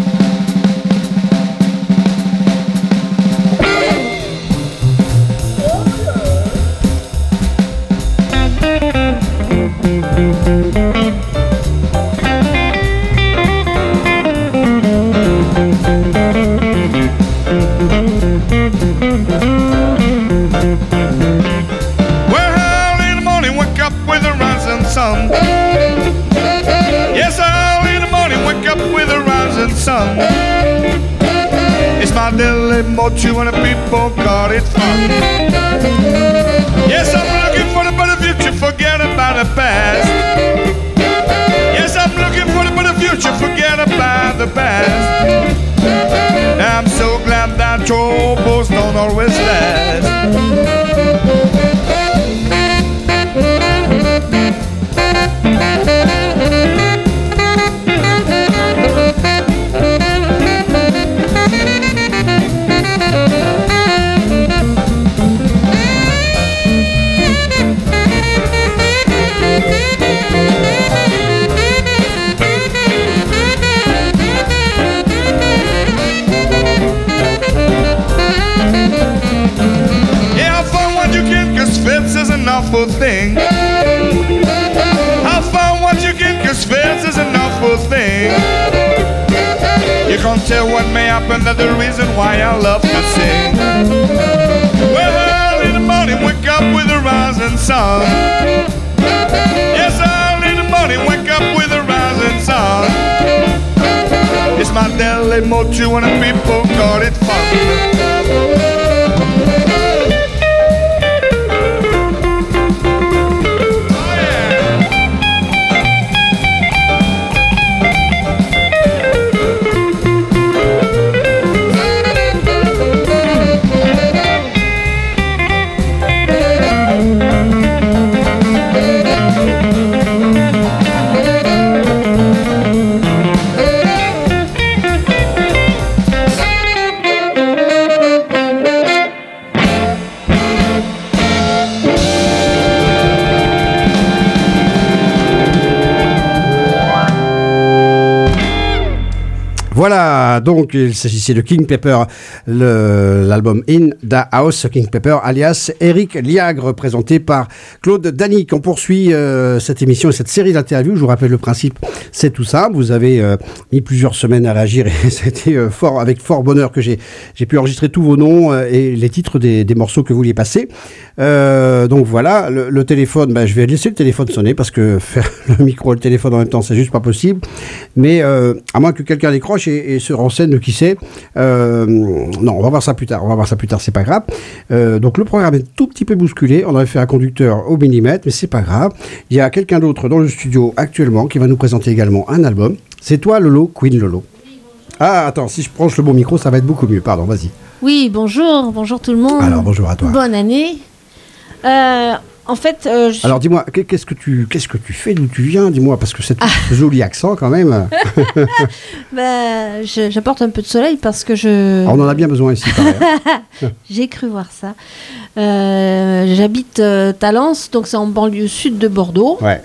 Speaker 7: Motu and the people call it fun. Yes, I'm looking for the better future, forget about the past. Yes, I'm looking for the better future, forget about the past. I'm so glad that troubles don't always last. Awful thing. I found what you get, cause fence is an awful thing. You can't tell what may happen, that's the reason why I love to sing. Well, early in the morning, wake up with the rising sun. Yes, early in the morning, wake up with the rising sun. play more true and the people call it fun.
Speaker 1: Voilà, donc il s'agissait de King Pepper, le- l'album In the House, King Pepper, alias Eric Liagre, présenté par Claude Danic. On poursuit euh, cette émission et cette série d'interviews. Je vous rappelle le principe, c'est tout simple. Vous avez euh, mis plusieurs semaines à réagir et c'était euh, fort, avec fort bonheur que j'ai j'ai pu enregistrer tous vos noms euh, et les titres des, des morceaux que vous vouliez passer. Euh, donc voilà, le, le téléphone, ben, je vais laisser le téléphone sonner parce que faire le micro et le téléphone en même temps, c'est juste pas possible. Mais euh, à moins que quelqu'un décroche et, et se renseigne de qui c'est. Euh, non, on va voir ça plus tard. On va voir ça plus tard, c'est pas grave. Euh, donc le programme est tout petit peu bousculé. On avait fait un conducteur au millimètre, mais c'est pas grave. Il y a quelqu'un d'autre dans le studio actuellement qui va nous présenter également un album. C'est toi, Lolo, Queen Lolo. Ah, attends, si je branche le bon micro, ça va être beaucoup mieux. Pardon, vas-y.
Speaker 8: Oui, bonjour, bonjour tout le monde.
Speaker 1: Alors, bonjour à toi.
Speaker 8: Bonne année. Euh, en fait, euh, je...
Speaker 1: Alors, dis-moi, qu'est- qu'est-ce que tu, qu'est-ce que tu fais, d'où tu viens, dis-moi, parce que c'est un joli accent quand même.
Speaker 8: bah, je- j'apporte un peu de soleil parce que je.
Speaker 1: Ah, on en a bien besoin ici, pareil. hein.
Speaker 8: J'ai cru voir ça. Euh, J'habite euh, Talence, donc c'est en banlieue sud de Bordeaux.
Speaker 1: Ouais.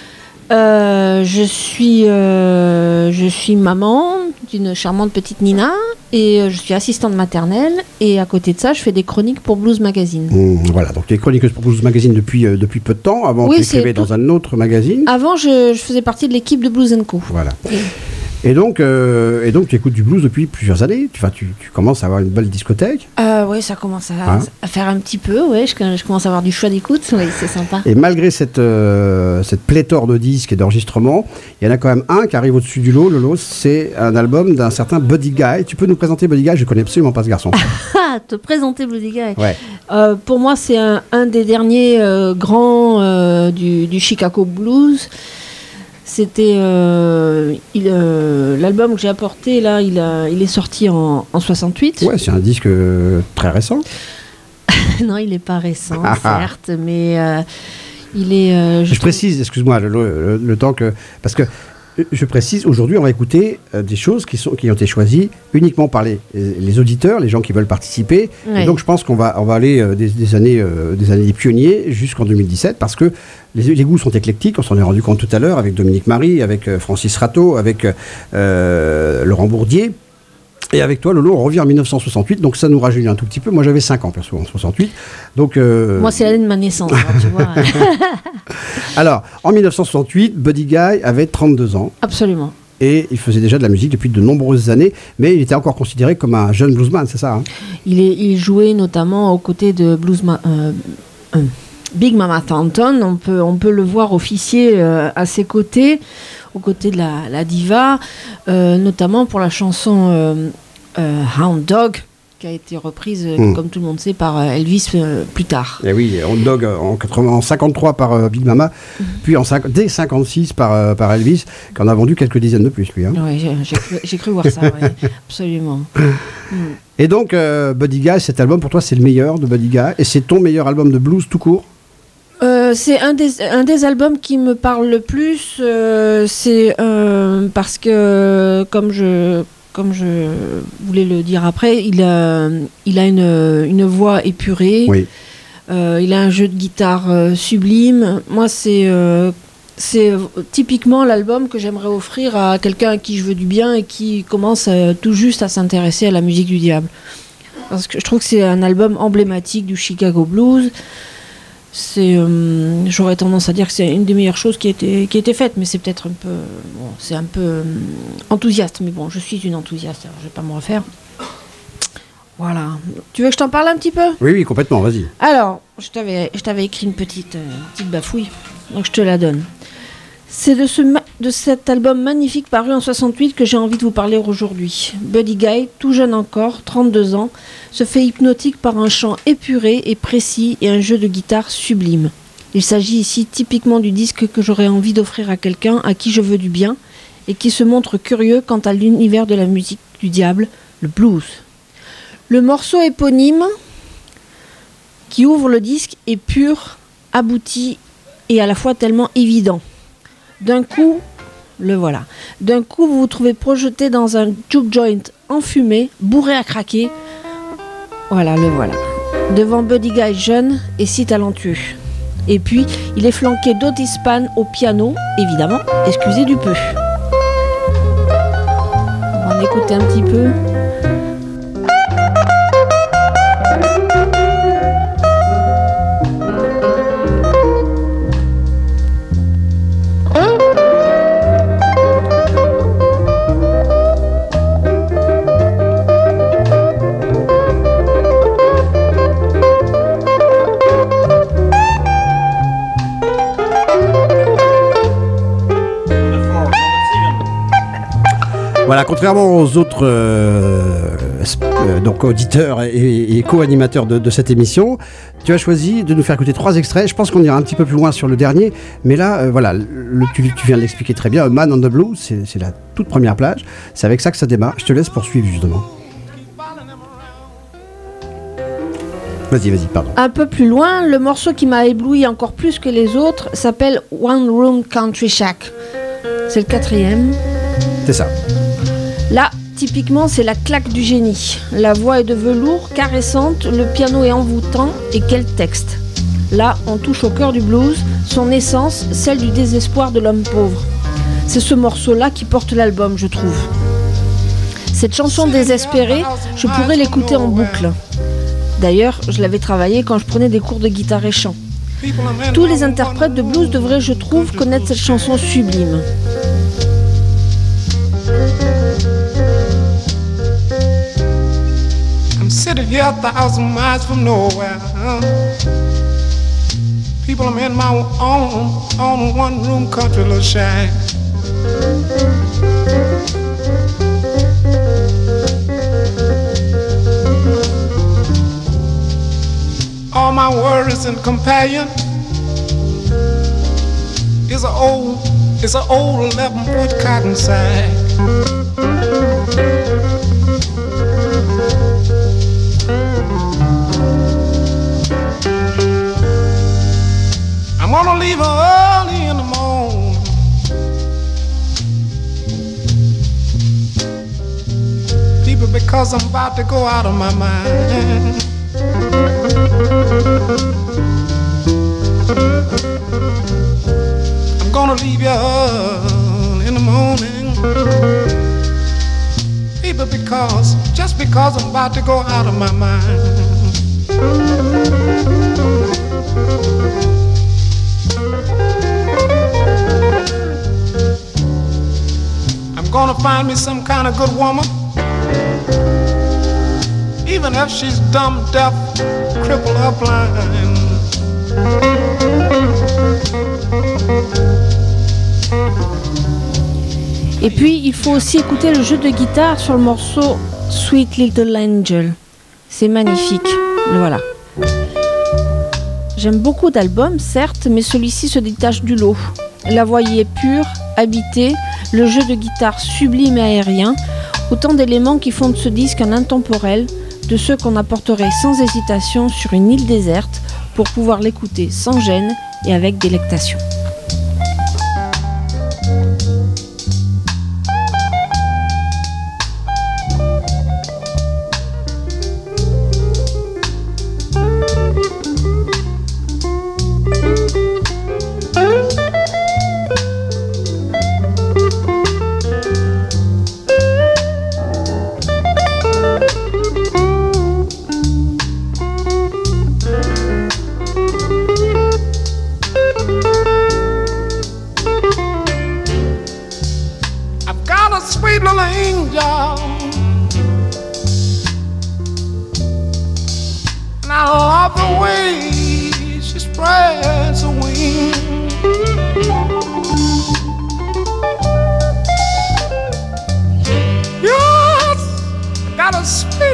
Speaker 8: Euh, je suis, euh, je suis maman d'une charmante petite Nina et euh, je suis assistante maternelle et à côté de ça, je fais des chroniques pour Blues Magazine.
Speaker 1: Mmh, voilà, donc tu es chroniqueuse pour Blues Magazine depuis, euh, depuis peu de temps. Avant,
Speaker 8: Oui,
Speaker 1: tu
Speaker 8: c'est
Speaker 1: écrivais
Speaker 8: tout-
Speaker 1: dans un autre magazine.
Speaker 8: Avant, je, je faisais partie de l'équipe de Blues and Co.
Speaker 1: Voilà.
Speaker 8: Et-
Speaker 1: Et donc, euh, et donc, tu écoutes du blues depuis plusieurs années. Tu, enfin, tu, tu commences à avoir une belle discothèque.
Speaker 8: Euh, oui, ça commence à,
Speaker 1: Hein
Speaker 8: à faire un petit peu, ouais, je, je commence à avoir du choix d'écoute, oui, c'est sympa.
Speaker 1: Et malgré cette, euh, cette pléthore de disques et d'enregistrements, il y en a quand même un qui arrive au-dessus du lot. Le lot, c'est un album d'un certain Buddy Guy. Tu peux nous présenter Buddy Guy? Je connais absolument pas ce garçon.
Speaker 8: Ah, te présenter Bloody Guy.
Speaker 1: Ouais.
Speaker 8: Euh, pour moi, c'est un, un des derniers euh, grands euh, du, du Chicago Blues. C'était euh, il, euh, l'album que j'ai apporté là, il, a, il est sorti en, en soixante-huit.
Speaker 1: Ouais, c'est un disque euh, très récent.
Speaker 8: Non, il n'est pas récent,
Speaker 1: Ah, ah.
Speaker 8: certes, mais euh, il est. euh,
Speaker 1: Je,
Speaker 8: trouve-
Speaker 1: précise, excuse-moi, le, le- le temps que... Parce que euh, je précise, aujourd'hui, on va écouter euh, des choses qui, sont, qui ont été choisies uniquement par les, les auditeurs, les gens qui veulent participer.
Speaker 8: Ouais.
Speaker 1: Et donc, je pense qu'on va, on va aller euh, des, des années, euh, des années des pionniers jusqu'en deux mille dix-sept, parce que les, les goûts sont éclectiques. On s'en est rendu compte tout à l'heure avec Dominique Marie, avec euh, Francis Rateau, avec euh, Laurent Bourdier. Et avec toi, Lolo, on revient en mille neuf cent soixante-huit, donc ça nous rajeunit un tout petit peu. Moi, j'avais cinq ans, perso, en soixante-huit. Donc, euh,
Speaker 8: Moi, c'est l'année de ma naissance, hein, tu vois.
Speaker 1: alors, en mille neuf cent soixante-huit, Buddy Guy avait trente-deux ans.
Speaker 8: Absolument.
Speaker 1: Et il faisait déjà de la musique depuis de nombreuses années, mais il était encore considéré comme un jeune bluesman, c'est ça hein?
Speaker 8: Il, est, il jouait notamment aux côtés de Blues Ma- euh, euh, Big Mama Thornton. On peut, on peut le voir officier euh, à ses côtés, aux côtés de la, la diva, euh, notamment pour la chanson euh, euh, Hound Dog, qui a été reprise, euh,
Speaker 1: Mm.
Speaker 8: comme tout le monde sait, par euh, Elvis euh, plus tard.
Speaker 1: Et oui, Hound Dog en, quatre-vingts en cinquante-trois par euh, Big Mama, puis en cinq- dès cinquante-six par, euh, par Elvis, qui en a vendu quelques dizaines de plus, lui. hein.
Speaker 8: Ouais, j'ai, j'ai cru, j'ai cru voir ça, ouais, absolument. Mm.
Speaker 1: Et donc, euh, Buddy Guy, cet album, pour toi, c'est le meilleur de Buddy Guy, et c'est ton meilleur album de blues tout court?
Speaker 8: Euh, c'est un des, un des albums qui me parle le plus. euh, c'est euh, parce que, comme je, comme je voulais le dire après, il a, il a une, une voix épurée.
Speaker 1: Oui.
Speaker 8: Euh, il a un jeu de guitare euh, sublime. Moi, c'est euh, c'est typiquement l'album que j'aimerais offrir à quelqu'un à qui je veux du bien et qui commence euh, tout juste à s'intéresser à la musique du diable. Parce que je trouve que c'est un album emblématique du Chicago Blues. C'est, euh, j'aurais tendance à dire que c'est une des meilleures choses qui a été, qui a été faite, mais c'est peut-être un peu, bon, c'est un peu euh, enthousiaste. Mais bon, je suis une enthousiaste, alors je vais pas me refaire. Voilà. Tu veux que je t'en parle un petit peu?
Speaker 1: Oui, oui, complètement, vas-y.
Speaker 8: Alors, je t'avais, je t'avais écrit une petite, euh, petite bafouille, donc je te la donne. C'est de ce, ma- de cet album magnifique paru en soixante-huit que j'ai envie de vous parler aujourd'hui. Buddy Guy, tout jeune encore, trente-deux ans, se fait hypnotique par un chant épuré et précis et un jeu de guitare sublime. Il s'agit ici typiquement du disque que j'aurais envie d'offrir à quelqu'un à qui je veux du bien et qui se montre curieux quant à l'univers de la musique du diable, le blues. Le morceau éponyme qui ouvre le disque est pur, abouti et à la fois tellement évident. D'un coup, le voilà. D'un coup, vous vous trouvez projeté dans un juke joint enfumé, bourré à craquer. Voilà, le voilà. Devant Buddy Guy jeune et si talentueux. Et puis, il est flanqué d'Otis Spann au piano, évidemment, excusez du peu. On va en écouter un petit peu.
Speaker 1: Voilà, contrairement aux autres euh, euh, donc auditeurs et, et co-animateurs de, de cette émission, tu as choisi de nous faire écouter trois extraits. Je pense qu'on ira un petit peu plus loin sur le dernier, mais là, euh, voilà, le, tu, tu viens de l'expliquer très bien. A Man on the Blues, c'est, c'est la toute première plage. C'est avec ça que ça démarre. Je te laisse poursuivre justement. Vas-y, vas-y, pardon.
Speaker 8: Un peu plus loin, le morceau qui m'a ébloui encore plus que les autres s'appelle One Room Country Shack. C'est le quatrième.
Speaker 1: C'est ça.
Speaker 8: Là, typiquement, c'est la claque du génie. La voix est de velours, caressante, le piano est envoûtant, et quel texte. Là, on touche au cœur du blues, son essence, celle du désespoir de l'homme pauvre. C'est ce morceau-là qui porte l'album, je trouve. Cette chanson désespérée, je pourrais l'écouter en boucle. D'ailleurs, je l'avais travaillée quand je prenais des cours de guitare et chant. Tous les interprètes de blues devraient, je trouve, connaître cette chanson sublime.
Speaker 9: Sitting here a thousand miles from nowhere. People, I'm in my own, own one-room country little shack. All my worries and companion is a old, is a old eleven-foot cotton sack. I'm gonna leave early in the morning. People, because I'm about to go out of my mind. I'm gonna leave you early in the morning. People, because, just because I'm about to go out of my mind. I'm gonna find me some kind of good woman, even if she's dumb, deaf, crippled or blind.
Speaker 8: Et puis, il faut aussi écouter le jeu de guitare sur le morceau Sweet Little Angel. C'est magnifique, le voilà. J'aime beaucoup d'albums, certes, mais celui-ci se détache du lot. La voix y est pure, habitée, le jeu de guitare sublime et aérien, autant d'éléments qui font de ce disque un intemporel, de ceux qu'on apporterait sans hésitation sur une île déserte pour pouvoir l'écouter sans gêne et avec délectation.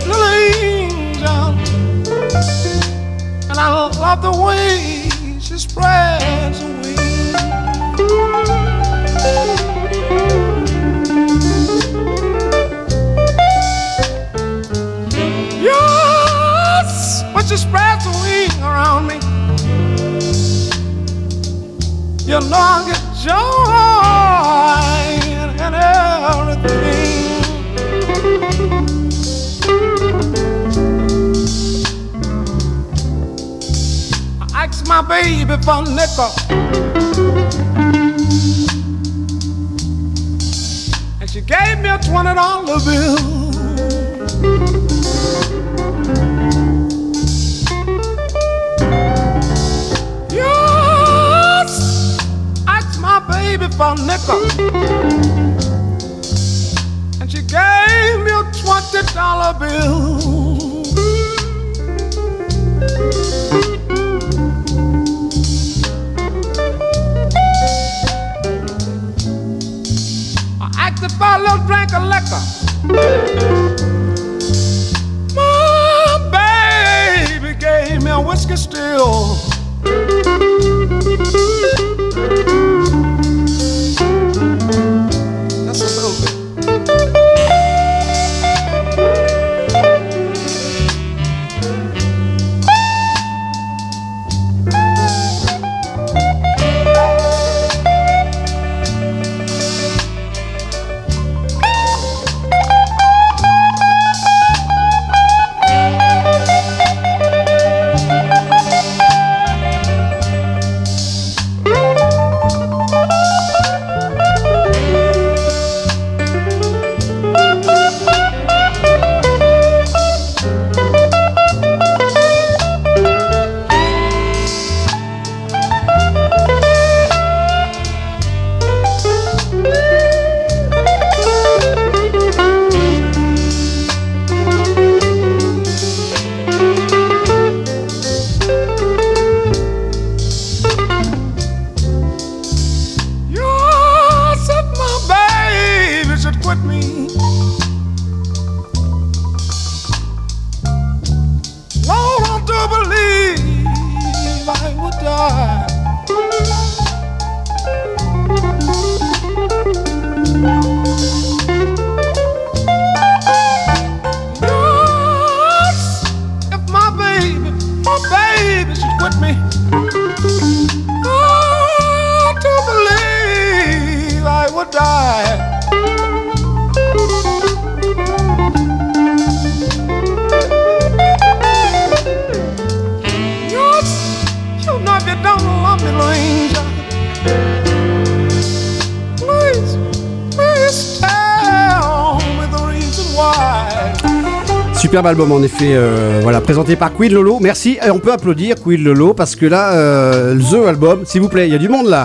Speaker 9: little angel, and I love the way she spreads her wings. Yes, when she spreads her wings around me, you know I get joy and everything. I asked my baby for a nickel, and she gave me a twenty dollar bill. Baby for a nickel, and she gave me a twenty dollar bill. I asked her for a little drink of liquor. My baby gave me a whiskey still.
Speaker 1: Superbe album en effet, euh, voilà, présenté par Queen Lolo. Merci, et on peut applaudir Queen Lolo parce que là, euh, The Album, s'il vous plaît, il y a du monde là.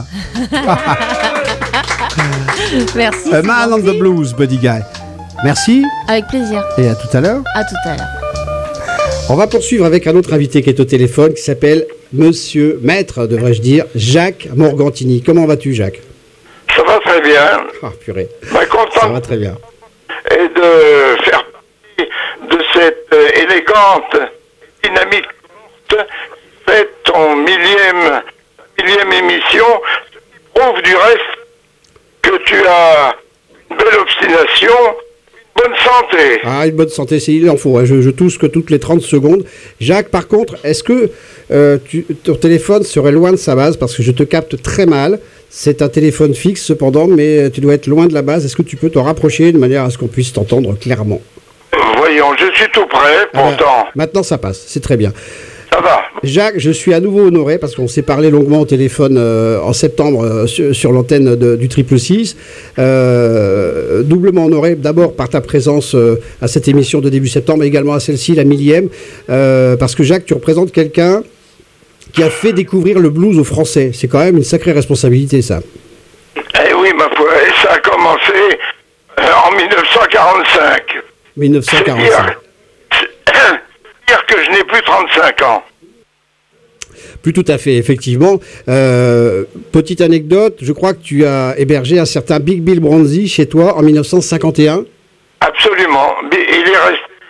Speaker 10: Merci.
Speaker 1: A Man on the Blues, Buddy Guy. Merci.
Speaker 10: Avec plaisir.
Speaker 1: Et à tout à l'heure.
Speaker 10: À tout à l'heure.
Speaker 1: On va poursuivre avec un autre invité qui est au téléphone, qui s'appelle Monsieur Maître, devrais-je dire, Jacques Morgantini. Comment vas-tu, Jacques?
Speaker 11: Ça va très bien.
Speaker 1: Ah, purée.
Speaker 11: Bah, content.
Speaker 1: Ça va très bien.
Speaker 11: Et de faire partie de cette euh, élégante dynamique courte, fait ton millième, millième émission, qui prouve du reste que tu as une belle obstination, une bonne santé.
Speaker 1: Ah, une bonne santé, c'est il en faut. Hein. Je, je tousse que toutes les trente secondes. Jacques, par contre, est-ce que euh, tu, ton téléphone serait loin de sa base? Parce que je te capte très mal. C'est un téléphone fixe, cependant, mais tu dois être loin de la base. Est-ce que tu peux te rapprocher de manière à ce qu'on puisse t'entendre clairement?
Speaker 11: Voyons, je suis tout prêt, pourtant.
Speaker 1: Alors, maintenant, ça passe. C'est très bien.
Speaker 11: Ça va.
Speaker 1: Jacques, je suis à nouveau honoré parce qu'on s'est parlé longuement au téléphone euh, en septembre euh, sur, sur l'antenne de, du Triple Six. Euh, doublement honoré d'abord par ta présence euh, à cette émission de début septembre, mais également à celle-ci, la millième, euh, parce que Jacques, tu représentes quelqu'un qui a fait découvrir le blues aux Français. C'est quand même une sacrée responsabilité, ça.
Speaker 11: Eh oui, ma foi, et ça a commencé euh, en dix-neuf cent quarante-cinq.
Speaker 1: dix-neuf cent quarante-cinq.
Speaker 11: Dire que je n'ai plus trente-cinq ans.
Speaker 1: Plus tout à fait, effectivement. Euh, petite anecdote, je crois que tu as hébergé un certain Big Bill Bronzy chez toi en dix-neuf cent cinquante et un.
Speaker 11: Absolument. Il est resté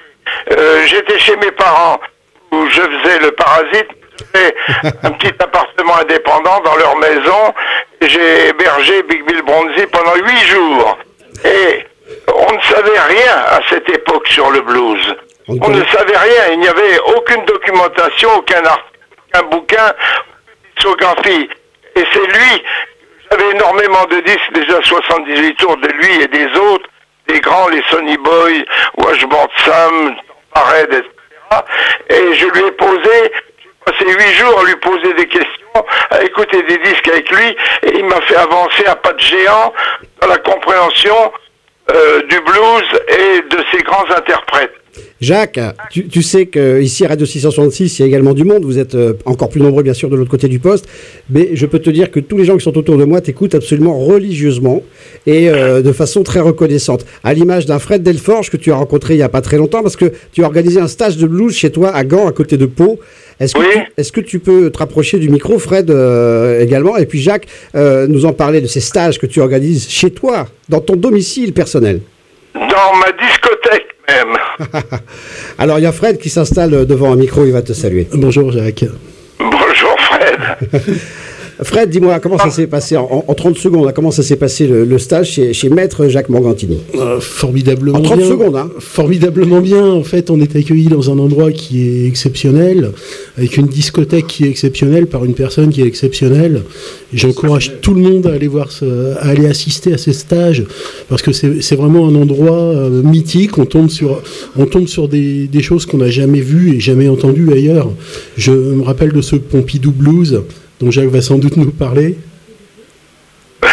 Speaker 11: Euh, j'étais chez mes parents où je faisais le parasite. J'avais un petit appartement indépendant dans leur maison. J'ai hébergé Big Bill Bronzy pendant huit jours. Et on ne savait rien à cette époque sur le blues. On, on ne savait rien. Il n'y avait aucune documentation, aucun article, aucun bouquin, aucune discographie. Et c'est lui, j'avais énormément de disques, déjà soixante-dix-huit tours de lui et des autres, des grands, les Sonny Boy, Washboard Sam, Parade, et cetera. Et je lui ai posé, j'ai passé huit jours à lui poser des questions, à écouter des disques avec lui, et il m'a fait avancer à pas de géant dans la compréhension euh, du blues et de ses grands interprètes.
Speaker 1: Jacques, tu, tu sais qu'ici à Radio six cent soixante-six, il y a également du monde. Vous êtes euh, encore plus nombreux, bien sûr, de l'autre côté du poste. Mais je peux te dire que tous les gens qui sont autour de moi t'écoutent absolument religieusement et euh, de façon très reconnaissante. À l'image d'un Fred Delforge que tu as rencontré il n'y a pas très longtemps, parce que tu as organisé un stage de blues chez toi à Gand, à côté de Pau. Est-ce que, oui. tu, est-ce que tu peux te rapprocher du micro, Fred, euh, également? Et puis Jacques, euh, nous en parler de ces stages que tu organises chez toi, dans ton domicile personnel.
Speaker 11: Dans ma discothèque même.
Speaker 1: Alors il y a Fred qui s'installe devant un micro, il va te saluer.
Speaker 12: Bonjour Jacques.
Speaker 11: Bonjour Fred.
Speaker 1: Fred, dis-moi, comment ça s'est passé en, en trente secondes, hein, comment ça s'est passé le, le stage chez, chez Maître Jacques Morgantini?
Speaker 12: euh, Formidablement
Speaker 1: bien. En trente
Speaker 12: bien,
Speaker 1: secondes, hein.
Speaker 12: Formidablement bien. En fait, on est accueillis dans un endroit qui est exceptionnel, avec une discothèque qui est exceptionnelle, par une personne qui est exceptionnelle. Et j'encourage tout le monde à aller voir, ce, à aller assister à ces stages, parce que c'est, c'est vraiment un endroit euh, mythique. On tombe sur, on tombe sur des, des choses qu'on n'a jamais vues et jamais entendues ailleurs. Je me rappelle de ce Pompidou Blues, dont Jacques va sans doute nous parler.
Speaker 11: Oui,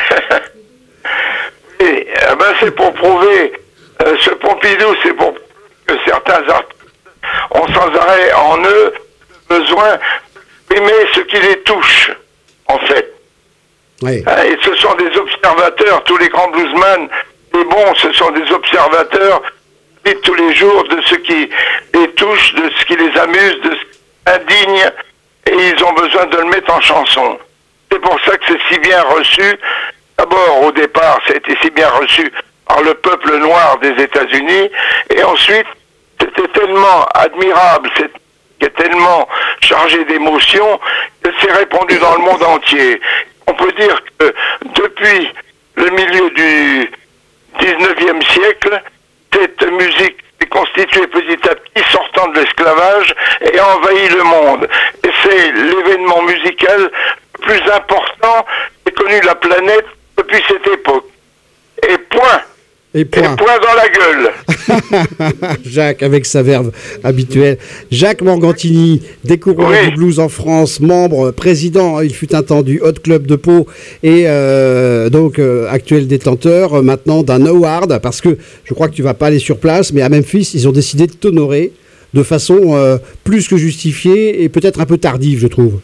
Speaker 11: eh ben c'est pour prouver, euh, ce Pompidou, c'est pour prouver que certains artistes ont sans arrêt en eux besoin d'aimer ce qui les touche, en fait.
Speaker 1: Oui.
Speaker 11: Hein, et ce sont des observateurs, tous les grands bluesmen, les bons, ce sont des observateurs qui tous les jours de ce qui les touche, de ce qui les amuse, de ce qui les indigne. Et ils ont besoin de le mettre en chanson. C'est pour ça que c'est si bien reçu. D'abord, au départ, ça a été si bien reçu par le peuple noir des États-Unis. Et ensuite, c'était tellement admirable, c'était tellement chargé d'émotions, que c'est répandu dans le monde entier. On peut dire que depuis le milieu du dix-neuvième siècle, cette musique est constituée petit à petit, sortant de l'esclavage, et a envahi le monde. Et c'est l'événement musical le plus important qu'ait connu la planète depuis cette époque. Et point.
Speaker 1: Et point.
Speaker 11: Et point dans la gueule.
Speaker 1: Jacques, avec sa verve habituelle. Jacques Morgantini, découvreur oui. du blues en France, membre, président, il fut un temps du Hot Club de Pau, et euh, donc euh, actuel détenteur euh, maintenant d'un award, parce que je crois que tu ne vas pas aller sur place, mais à Memphis, ils ont décidé de t'honorer de façon euh, plus que justifiée et peut-être un peu tardive, je trouve.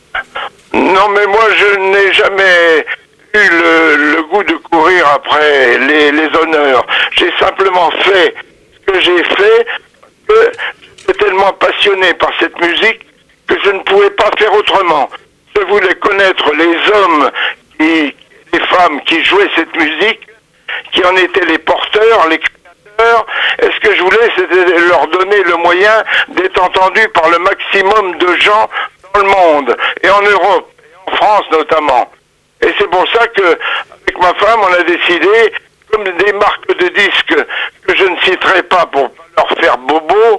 Speaker 11: Non, mais moi, je n'ai jamais eu le, le goût de courir après les, les honneurs. J'ai simplement fait ce que j'ai fait, que j'étais tellement passionné par cette musique que je ne pouvais pas faire autrement. Je voulais connaître les hommes, qui, les femmes qui jouaient cette musique, qui en étaient les porteurs, les créateurs. Et ce que je voulais, c'était leur donner le moyen d'être entendus par le maximum de gens dans le monde, et en Europe, et en France notamment. Et c'est pour ça que, avec ma femme, on a décidé, comme des marques de disques que je ne citerai pas pour pas leur faire bobo,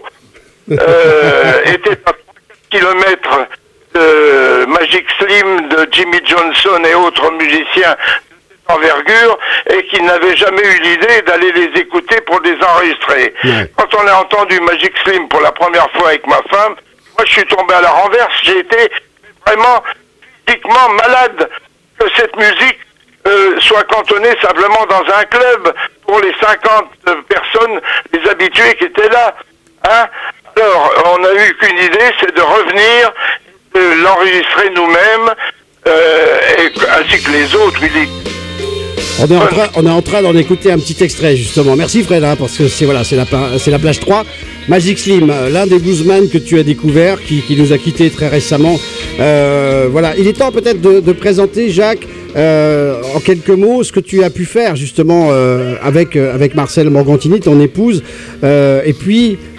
Speaker 11: euh, étaient à trois kilomètres de Magic Slim, de Jimmy Johnson et autres musiciens de cette envergure, et qui n'avaient jamais eu l'idée d'aller les écouter pour les enregistrer. Ouais. Quand on a entendu Magic Slim pour la première fois avec ma femme, moi je suis tombé à la renverse, j'ai été vraiment physiquement malade que cette musique euh, soit cantonnée simplement dans un club pour les cinquante personnes, les habitués qui étaient là. Hein? Alors, on n'a eu qu'une idée, c'est de revenir, de l'enregistrer nous-mêmes, euh, et, ainsi que les autres. Il est...
Speaker 1: On est, en train, on est en train d'en écouter un petit extrait, justement. Merci Fred, hein, parce que c'est, voilà, c'est, la, c'est la plage trois. Magic Slim, l'un des bluesmen que tu as découvert, qui, qui nous a quittés très récemment. Euh, voilà, il est temps peut-être de, de présenter, Jacques, euh, en quelques mots, ce que tu as pu faire justement euh, avec, euh, avec Marcel Morgantini, ton épouse. Euh, et puis,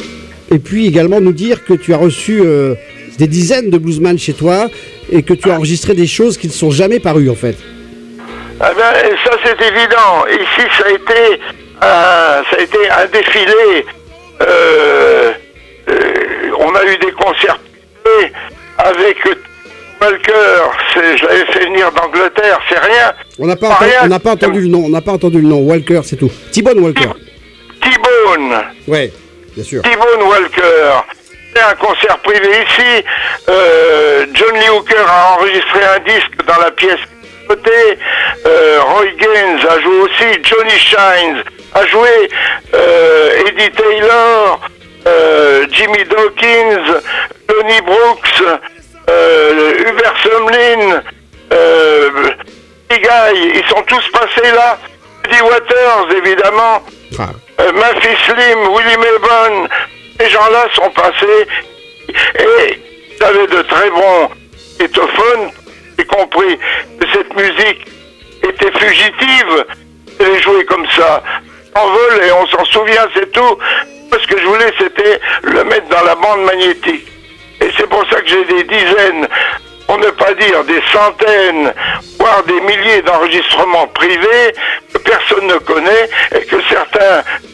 Speaker 1: et puis également nous dire que tu as reçu euh, des dizaines de bluesman chez toi et que tu as enregistré des choses qui ne sont jamais parues en fait.
Speaker 11: Ah ben, ça c'est évident. Ici ça a été un, ça a été un défilé. Euh, euh, on a eu des concerts avec Walker. C'est, je l'avais fait venir d'Angleterre. C'est rien.
Speaker 1: On n'a pas, entendu, on n'a pas entendu le nom. On n'a pas entendu le nom. Walker, c'est tout. T-Bone Walker.
Speaker 11: T-Bone.
Speaker 1: Ouais, bien sûr.
Speaker 11: T-Bone Walker. C'est un concert privé ici. Euh, John Lee Hooker a enregistré un disque dans la pièce côté. Euh, Roy Gaines a joué aussi. Johnny Shines a joué. Euh, Eddie Taylor, euh, Jimmy Dawkins, Tony Brooks, euh, Hubert Sumlin, euh, Big Guy, ils sont tous passés là. Eddie Waters, évidemment.
Speaker 1: Ah.
Speaker 11: Euh, Memphis Slim, Willie Melbourne, ces gens-là sont passés et ils avaient de très bons éthophones, y compris que cette musique était fugitive, et les jouer comme ça, en vol, et on s'en souvient, c'est tout. Ce que je voulais, c'était le mettre dans la bande magnétique. Et c'est pour ça que j'ai des dizaines, pour ne pas dire des centaines, voire des milliers d'enregistrements privés que personne ne connaît et que certains